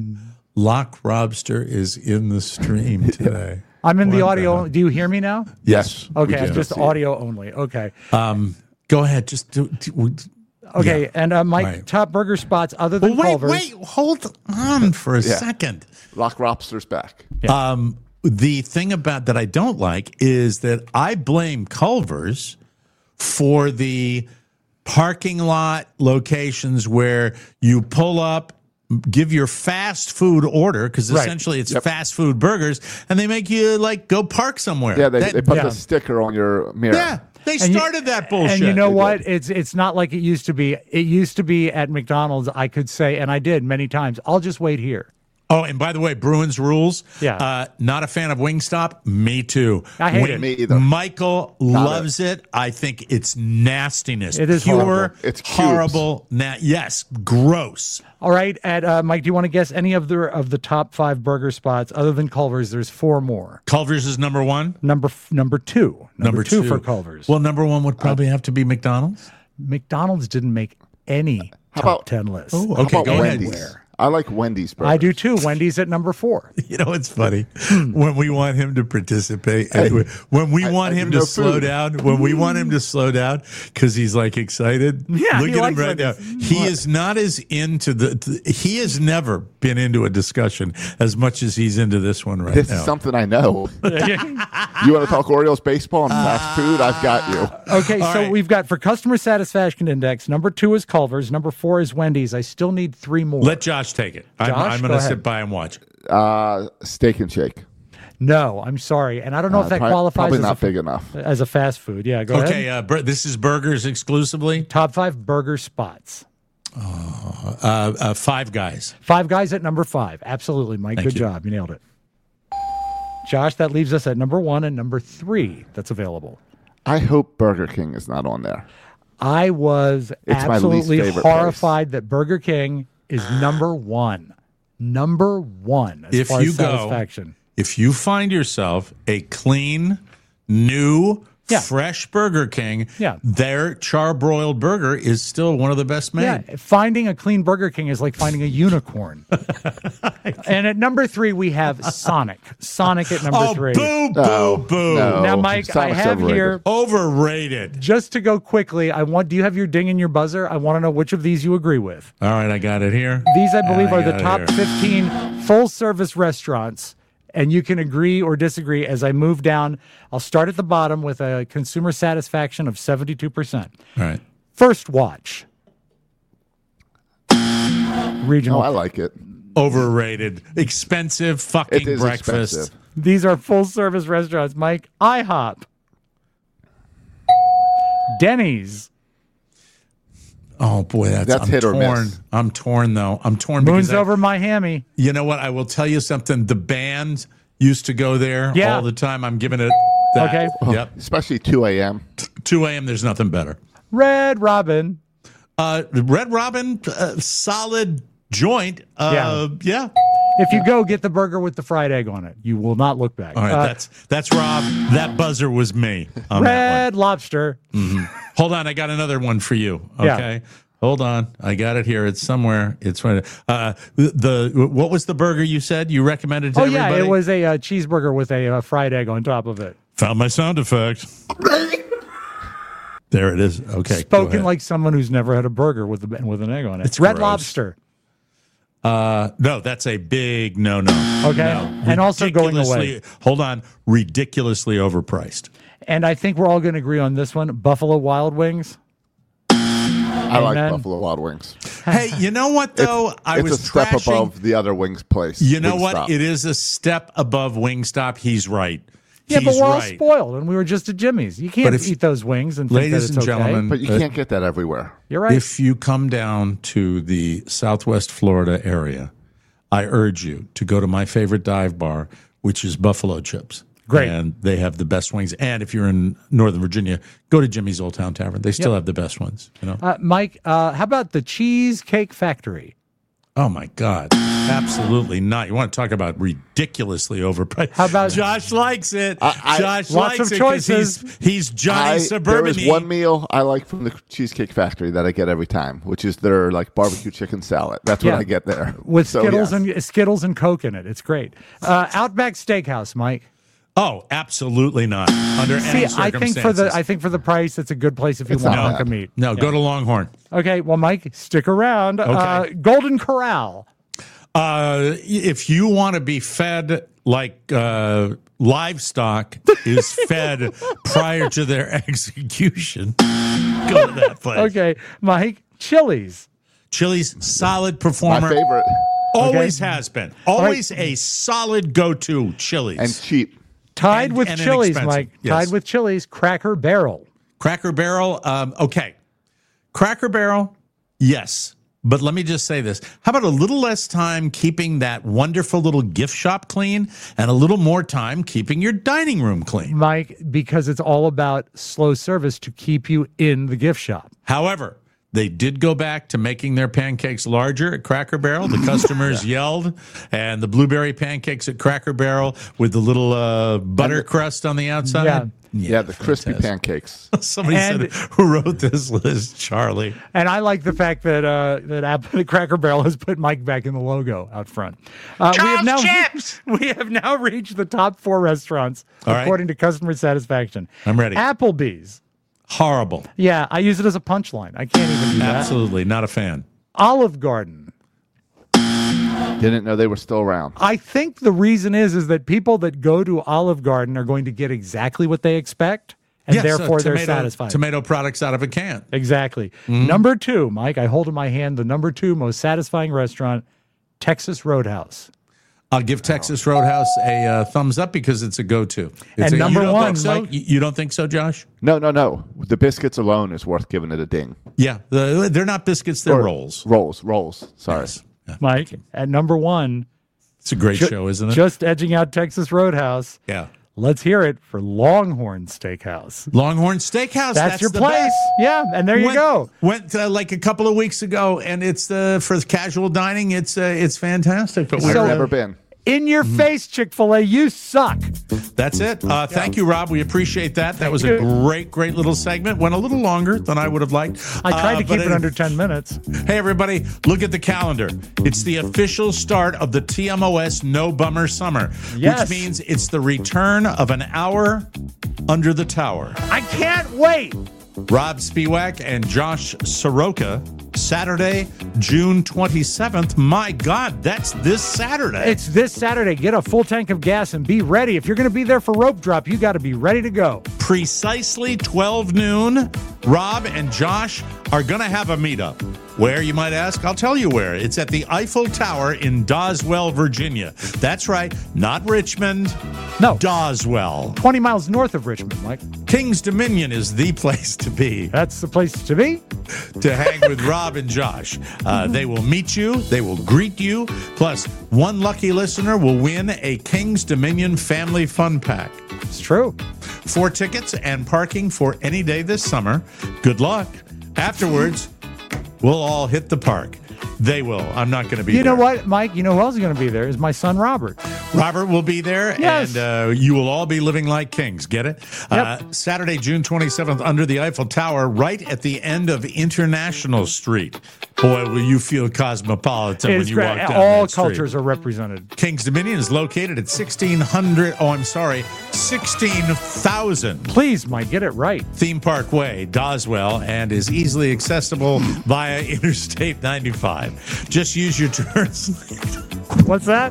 Lock Robster is in the stream today. I'm in the What audio. the- Do you hear me now? Yes. Okay, we I'm do. just audio only. Okay. Um, go ahead. Just do. do Okay, yeah. and uh, Mike, Right. top burger spots other than Well, wait, Culver's. wait, hold on for a Yeah. second. Lock Lobster's back. Um, the thing about that I don't like is that I blame Culver's for the parking lot locations where you pull up, give your fast food order, because Right. essentially it's fast food burgers, and they make you like go park somewhere. Yeah, they, That- they put yeah. the sticker on your mirror. yeah, they And you- started that bullshit. And you know They what? did. It's it's not like it used to be. It used to be at McDonald's. I could say, and I did many times. I'll just wait here. Oh, and by the way, Bruins rules. Yeah. Uh, not a fan of Wingstop. Me too. I hate Wing- it. Me either. Michael Not loves it. I think it's nastiness. It is pure, horrible. It's cubes. horrible. Na- yes, gross. All right, at uh, Mike, do you want to guess any of the of the top five burger spots other than Culver's? There's four more. Culver's is number one. Number f- number two. Number, two, for Culver's. Well, number one would probably have to be McDonald's. McDonald's didn't make any How top about- ten lists. Oh, How okay, about go ahead. Wendy's? I like Wendy's burgers. I do too. Wendy's at number four. You know, it's funny when we want him to participate, Hey, when we I- want I him do to no slow food. down, when we want him to slow down because he's like excited. Yeah, look he at him likes right now. Wendy's. He is not as into the. He has never been into a discussion as much as he's into this one right This now. is something I know. You want to talk Orioles baseball and fast food? I've got you. Okay, All so right. we've got for customer satisfaction index, number two is Culver's, number four is Wendy's. I still need three more. Let Josh take it. I'm, Josh, I'm go going to ahead. sit by and watch. Uh, steak and shake. no, I'm sorry, and I don't know Uh, if that prob- qualifies probably as not a, big enough. as a fast food. Yeah, go Okay, ahead. uh, bur- this is burgers exclusively. Top five burger spots. Uh, uh, five Guys. Five Guys at number five. Absolutely, Mike. Thank Good you. job. You nailed it. Josh, that leaves us at number one and number three that's available. I hope Burger King is not on there. I was It's my least absolutely favorite horrified that Burger King is number one. Number one as If far you as go, satisfaction. if you find yourself a clean, new, Yeah. fresh Burger King, Yeah. their charbroiled burger is still one of the best made. Yeah, finding a clean Burger King is like finding a unicorn. And at number three, we have Sonic. Sonic at number Oh, three. boo, boo, No, boo. no. Now, Mike, I Sonic's have overrated. here, Overrated. just to go quickly, I want. Do you have your ding and your buzzer? I want to know which of these you agree with. All right, I got it here. These, I believe, I are the got it top here. fifteen full-service restaurants, and you can agree or disagree as I move down. I'll start at the bottom with a consumer satisfaction of seventy-two percent. All right. First Watch. Regional. Oh, I like it. Overrated. Expensive fucking It is breakfast. expensive. These are full-service restaurants, Mike. IHOP. Denny's. Oh boy, that's, That's I'm hit or torn. miss. I'm torn though. I'm torn Moon's because I- over Miami. you know what? I will tell you something. The band used to go there Yeah. all the time. I'm giving it that. Okay. Yep. Especially two a.m. two a.m. There's nothing better. Red Robin. Uh, Red Robin, uh, solid joint. Uh, yeah. If you go, get the burger with the fried egg on it. You will not look back. All right. Uh, that's that's Rob. That buzzer was me on that Red Lobster. one. Mhm. Hold on. I got another one for you. Yeah. Okay. Hold on. I got it here. It's somewhere. It's right. Uh, the, the what was the burger you said you recommended to Oh, everybody? yeah. It was a uh, cheeseburger with a uh, fried egg on top of it. Found my sound effect. There it is. Okay. Spoken like someone who's never had a burger with a, with an egg on it. It's Red gross. Lobster. Uh, no, that's a big no-no. Okay. No. And also going Ridiculously- away. Hold on. Ridiculously overpriced. And I think we're all going to agree on this one. Buffalo Wild Wings. I like Amen. Buffalo Wild Wings. Hey, you know what, though? It's, I it's was a step trashing- above the other wings place. You know what? Wingstop. It is a step above Wingstop. He's right. Yeah, He's but we're all right. spoiled, and we were just at Jimmy's. You can't But if- eat those wings and think Ladies that it's and gentlemen, okay. But you Uh, can't get that everywhere. You're right. If you come down to the Southwest Florida area, I urge you to go to my favorite dive bar, which is Buffalo Chips. Great. And they have the best wings. And if you're in Northern Virginia, go to Jimmy's Old Town Tavern. They still Yep. have the best ones. You know. Uh, Mike, uh, how about the Cheesecake Factory? Oh my God! Absolutely not. You want to talk about ridiculously overpriced? How about- Josh likes it? I- I- Josh Lots likes of it 'cause choices. He's, he's Johnny I, Suburban. there is one meal I like from the Cheesecake Factory that I get every time, which is their like barbecue chicken salad. That's what Yeah. I get there With So, Skittles yes. and Skittles and Coke in it. It's great. Uh, Outback Steakhouse, Mike. Oh, absolutely not. Under See, any I think for the circumstances. I think for the price, it's a good place if you It's want not hunk of bad. meat. No, Yeah. go to Longhorn. Okay, well, Mike, stick around. Uh, Golden Corral. Uh, if you want to be fed like uh, livestock is fed prior to their execution, go to that place. Okay, Mike, Chili's. Chili's, solid My performer. favorite Always Okay. has been. Always a solid go-to Chili's. and cheap. Tied And- with and Chili's, inexpensive. Mike. Yes. Tied with Chili's, Cracker Barrel. Cracker Barrel, um, okay. Cracker Barrel, yes. But let me just say this. How about a little less time keeping that wonderful little gift shop clean and a little more time keeping your dining room clean? Mike, because it's all about slow service to keep you in the gift shop. However, they did go back to making their pancakes larger at Cracker Barrel. The customers yelled, and the blueberry pancakes at Cracker Barrel with the little uh, butter crust on the outside. Yeah. Yeah, the crispy fantastic. pancakes. Somebody And- said, who wrote this list? Charlie. And I like the fact that uh, that App- the Cracker Barrel has put Mike back in the logo out front. Uh, we have now Chips! we have now reached the top four restaurants All right. according to customer satisfaction. I'm ready. Applebee's. Horrible. Yeah, I use it as a punchline. I can't even do that. Absolutely not a fan. Olive Garden. Didn't know they were still around. I think the reason is is that people that go to Olive Garden are going to get exactly what they expect, and Yes, uh, therefore they're tomato- satisfied. Tomato products out of a can. Exactly. Mm-hmm. Number two, Mike, I hold in my hand the number two most satisfying restaurant, Texas Roadhouse. I'll give Texas Roadhouse a uh, thumbs up because it's a go-to. It's And a, number you don't one, think so? Mike- You, you don't think so, Josh? No, no, no. The biscuits alone is worth giving it a ding. Yeah, the, they're not biscuits; they're Or- rolls. Rolls, rolls. Sorry. Yes. Yeah. Mike, at number one, It's a great ju- show, isn't it? just edging out Texas Roadhouse. yeah. Let's hear it for Longhorn Steakhouse. Longhorn Steakhouse. That's, That's, your the place. best. Yeah, and there you went, go. Went uh, like a couple of weeks ago, and it's uh, for casual dining. It's uh, it's fantastic. But I've we're, So- uh, never been. In your face, Chick-fil-A, you suck. That's it. Uh, thank you, Rob. We appreciate that. That was a you. great, great little segment. Went a little longer than I would have liked. I tried Uh, to but keep it any- under ten minutes. Hey, everybody, look at the calendar. It's the official start of the T M O S No Bummer Summer, Yes. which means it's the return of an hour under the tower. I can't wait. Rob Spiewak and Josh Soroka, Saturday, June twenty-seventh. My God, that's this Saturday. It's this Saturday. Get a full tank of gas and be ready. If you're going to be there for rope drop, you got to be ready to go. Precisely twelve noon. Rob and Josh are going to have a meetup. Where, you might ask? I'll tell you where. It's at the Eiffel Tower in Doswell, Virginia. That's right, not Richmond. No. Doswell. twenty miles north of Richmond, Mike. King's Dominion is the place to be That's the place to be. to hang with Rob and Josh. Uh, they will meet you. They will greet you. Plus, one lucky listener will win a King's Dominion Family Fun Pack. It's true. Four tickets and parking for any day this summer. Good luck. Afterwards, we'll all hit the park. They will. I'm not going to be You there. know what, Mike? You know who else is going to be there? Is my son Robert. Robert will be there, Yes. and uh, you will all be living like kings. Get it? Uh, Saturday, June twenty-seventh, under the Eiffel Tower, right at the end of International Street. Boy, will you feel cosmopolitan when It's you great. walk down All that street. cultures are represented. King's Dominion is located at sixteen hundred, oh, I'm sorry, sixteen thousand. Please, Mike, get it right. Theme Park Way, Doswell, and is easily accessible via Interstate ninety-five. Just use your turns. What's that?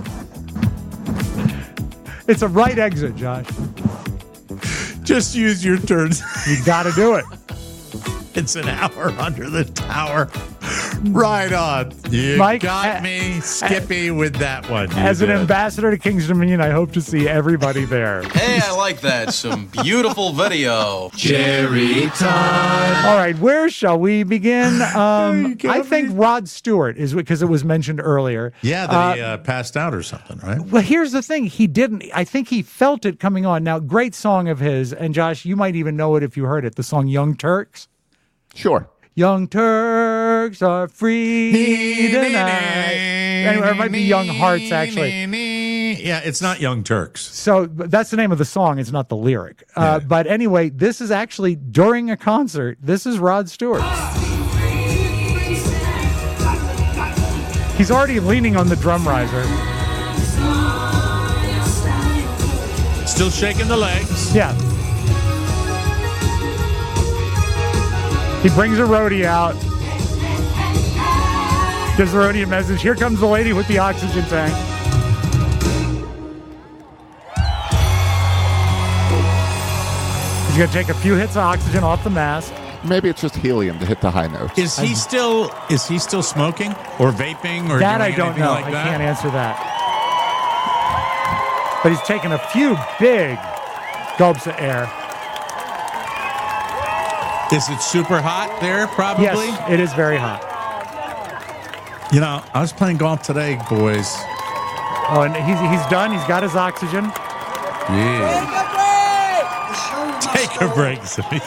It's a right exit, Josh. Just use your turns. You got to do it. It's an hour under the tower. Right on. You Mike, got uh, me, Skippy, with that one. You As an did. ambassador to King's Dominion, I hope to see everybody there. Hey, I like that. Some beautiful video. Cherry time. All right, where shall we begin? Um, I think Rod Stewart is because it was mentioned earlier. Yeah, that he uh, passed out or something, right? Well, here's the thing. He didn't. I think he felt it coming on. Now, great song of his. And Josh, you might even know it if you heard it. The song Young Turks. Sure. Young Turks are free tonight. Anyway, it might be Young Hearts, actually. Yeah, it's not Young Turks. So but that's the name of the song. It's not the lyric. Uh, but anyway, this is actually during a concert. This is Rod Stewart. He's already leaning on the drum riser. Still shaking the legs. Yeah. He brings a roadie out. Gives the roadie a message. Here comes the lady with the oxygen tank. He's going to take a few hits of oxygen off the mask. Maybe it's just helium to hit the high notes. Is he still is he still smoking or vaping or That doing I don't anything know. like I that? can't answer that. But he's taken a few big gulps of air. Is it super hot there? Probably. Yes, it is very hot. You know, I was playing golf today, boys. Oh, and he's he's done. He's got his oxygen. Yeah. Take a break.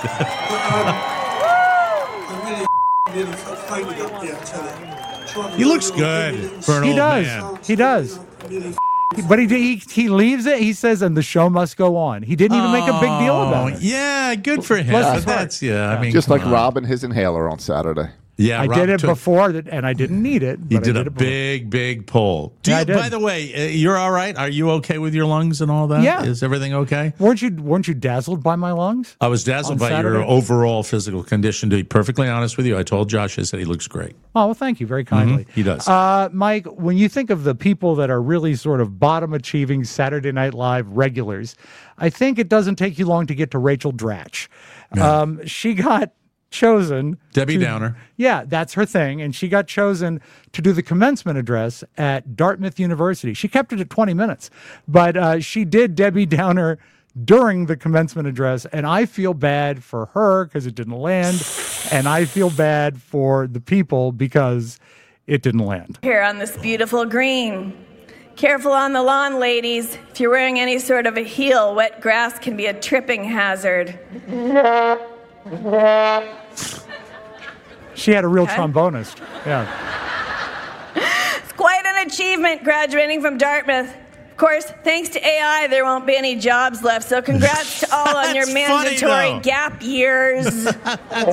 He looks good for an He old does. man. He does. But he, he he leaves it. He says, and the show must go on. He didn't even make a big deal about it. Yeah, good for him. Bless But his heart. that's yeah. I mean, Just come like on. Rob and his inhaler on Saturday. Yeah, I Rob did it took- before, that, and I didn't need it. He but I did a it before. big, big pull. Do Yeah, you, I did. By the way, uh, you're all right. Are you okay with your lungs and all that? Yeah. Is everything okay? Weren't you weren't you dazzled by my lungs? I was dazzled On by your Saturday? overall physical condition. To be perfectly honest with you, I told Josh, I said he looks great. Oh, well, thank you very kindly. Mhm, he does. Uh, Mike, when you think of the people that are really sort of bottom achieving Saturday Night Live regulars, I think it doesn't take you long to get to Rachel Dratch. Um, she got chosen. Debbie to- Downer. Yeah, that's her thing. And she got chosen to do the commencement address at Dartmouth University. She kept it at twenty minutes, but uh, she did Debbie Downer during the commencement address. And I feel bad for her because it didn't land. And I feel bad for the people because it didn't land. Here on this beautiful green. Careful on the lawn, ladies. If you're wearing any sort of a heel, wet grass can be a tripping hazard. She had a real Okay. trombonist. Yeah. It's quite an achievement graduating from Dartmouth. Of course, thanks to A I, there won't be any jobs left, so congrats to all on your That's funny, mandatory though. gap years. That's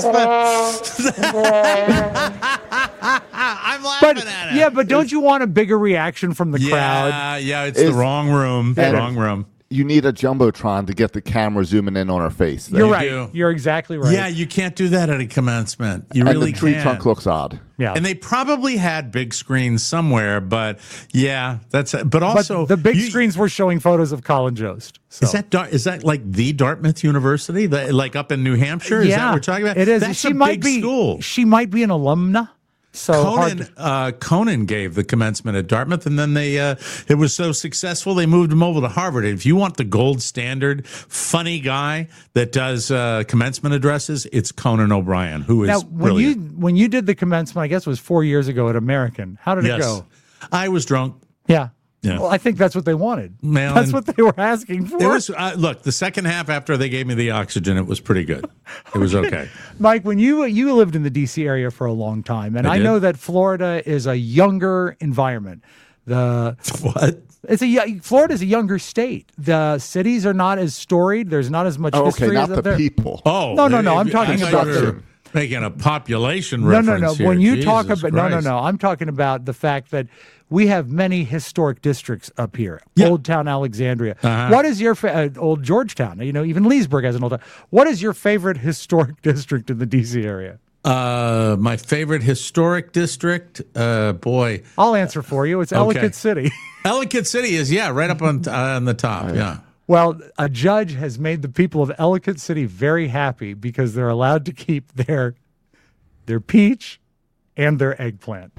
I'm laughing But at it. yeah, but don't you want a bigger reaction from the yeah, crowd? yeah, it's Is- the wrong room. The And- wrong room. You need a jumbotron to get the camera zooming in on her face. You're You right. do. You're exactly right. Yeah, you can't do that at a commencement. You and really the tree can't. trunk looks odd. Yeah. And they probably had big screens somewhere, but yeah, that's. But also but the big you- screens were showing photos of Colin Jost. So. Is that Dar- is that like the Dartmouth University, the, like up in New Hampshire? Is yeah, that what we're talking about? It is. That's she a might big be. school. She might be an alumna. So hard Conan, to- uh, Conan gave the commencement at Dartmouth, and then they uh, it was so successful they moved him over to Harvard. If you want the gold standard funny guy that does uh, commencement addresses, it's Conan O'Brien, who is now, when brilliant. you when you did the commencement, I guess it was four years ago at American. How did yes, it go? I was drunk. Yeah. Yeah. Well, I think that's what they wanted. Man, that's and- what they were asking for. It was uh, look the second half after they gave me the oxygen, it was pretty good. It was okay. Mike, when you you lived in the D C area for a long time, and I I, did. know that Florida is a younger environment. The what? It's a Florida's a younger state. The cities are not as storied. There's not as much Oh, history okay, not as the up there. people. Oh, no, no, no. I'm I talking thought about you were the making a population no, reference no, no. here. When you Jesus talk about no, no, Christ. no. I'm talking about the fact that we have many historic districts up here. Yeah. Old Town Alexandria. Uh-huh. What is your fa- uh, old Georgetown? You know, even Leesburg has an old town. What is your favorite historic district in the D C area? Uh, my favorite historic district, uh, boy. I'll answer for you. It's Ellicott Okay. City. Ellicott City is, yeah, right up on, uh, on the top, yeah. Well, a judge has made the people of Ellicott City very happy because they're allowed to keep their their peach and their eggplant.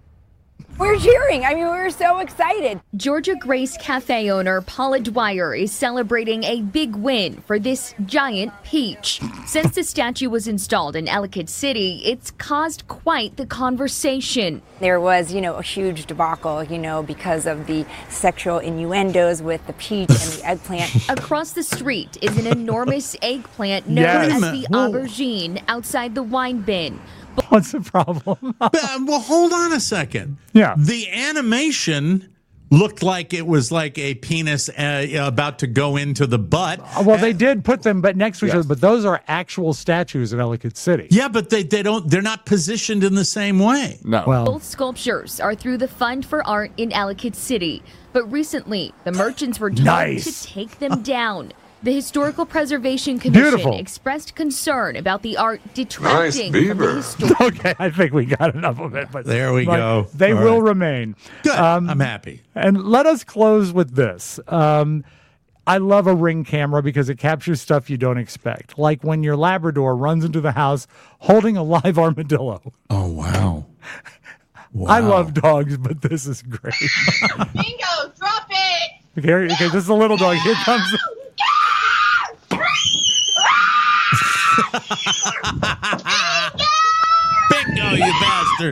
We're cheering. I mean, we were so excited. Georgia Grace Cafe owner Paula Dwyer is celebrating a big win for this giant peach. Since the statue was installed in Ellicott City, it's caused quite the conversation. There was, you know, a huge debacle, you know, because of the sexual innuendos with the peach and the eggplant. Across the street is an enormous eggplant known Yes. as the aubergine outside the wine bin. What's the problem? But, uh, well, hold on a second. Yeah. The animation looked like it was like a penis uh, about to go into the butt. Well, they did put them but next to each other, but those are actual statues in Ellicott City. Yeah, but they, they don't they're not positioned in the same way. No. Well, Both sculptures are through the Fund for Art in Ellicott City, but recently the merchants were told Nice. to take them down. The Historical Preservation Commission Beautiful. expressed concern about the art detracting Nice from the beaver. historic. okay, I think we got enough of it. But There we but go. They All will right. remain. Good. Um, I'm happy. And let us close with this. Um, I love a Ring camera because it captures stuff you don't expect, like when your Labrador runs into the house holding a live armadillo. Oh, wow. Wow. I love dogs, but this is great. Bingo, drop it! Okay, okay, this is a little dog. Here comes. Bingo, you bastard.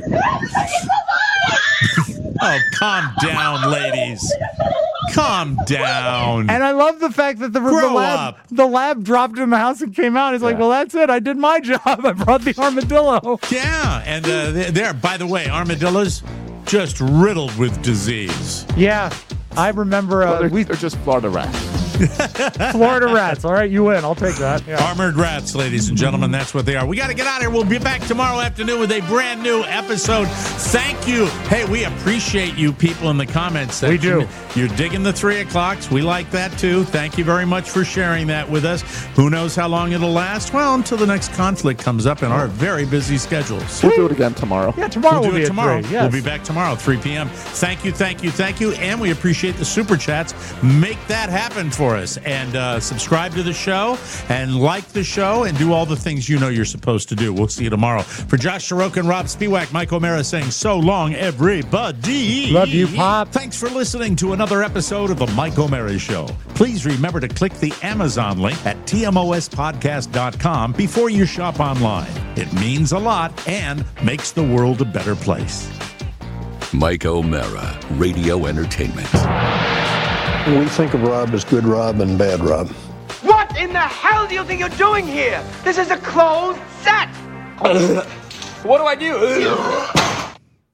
Oh, calm down, ladies. Calm down. And I love the fact that the, the Grow lab up. the lab dropped in the house and came out. He's like, well, that's it. I did my job. I brought the armadillo. Yeah, and uh, they- there, by the way, armadillos just riddled with disease. Yeah, I remember uh, Well, they're, we they're just Florida rats. Florida rats. All right, you win. I'll take that. Yeah. Armored rats, ladies and gentlemen, that's what they are. We got to get out of here. We'll be back tomorrow afternoon with a brand new episode. Thank you. Hey, we appreciate you people in the comments section. We do. You're digging the three o'clocks. We like that too. Thank you very much for sharing that with us. Who knows how long it'll last? Well, until the next conflict comes up in our very busy schedules. We'll do it again tomorrow. Yeah, tomorrow We'll will do be it at tomorrow. three, yes. We'll be back tomorrow, three p.m. Thank you, thank you, thank you. And we appreciate the super chats. Make that happen for us. And uh, subscribe to the show and like the show and do all the things you know you're supposed to do. We'll see you tomorrow. For Josh Soroka and Rob Spiewak, Mike O'Mara saying so long, everybody. Love you, Pop. Thanks for listening to another episode of the Mike O'Mara Show. Please remember to click the Amazon link at T M O S podcast dot com before you shop online. It means a lot and makes the world a better place. Mike O'Mara, Radio Entertainment. We think of Rob as good Rob and bad Rob. What in the hell do you think you're doing here? This is a closed set! What do I do?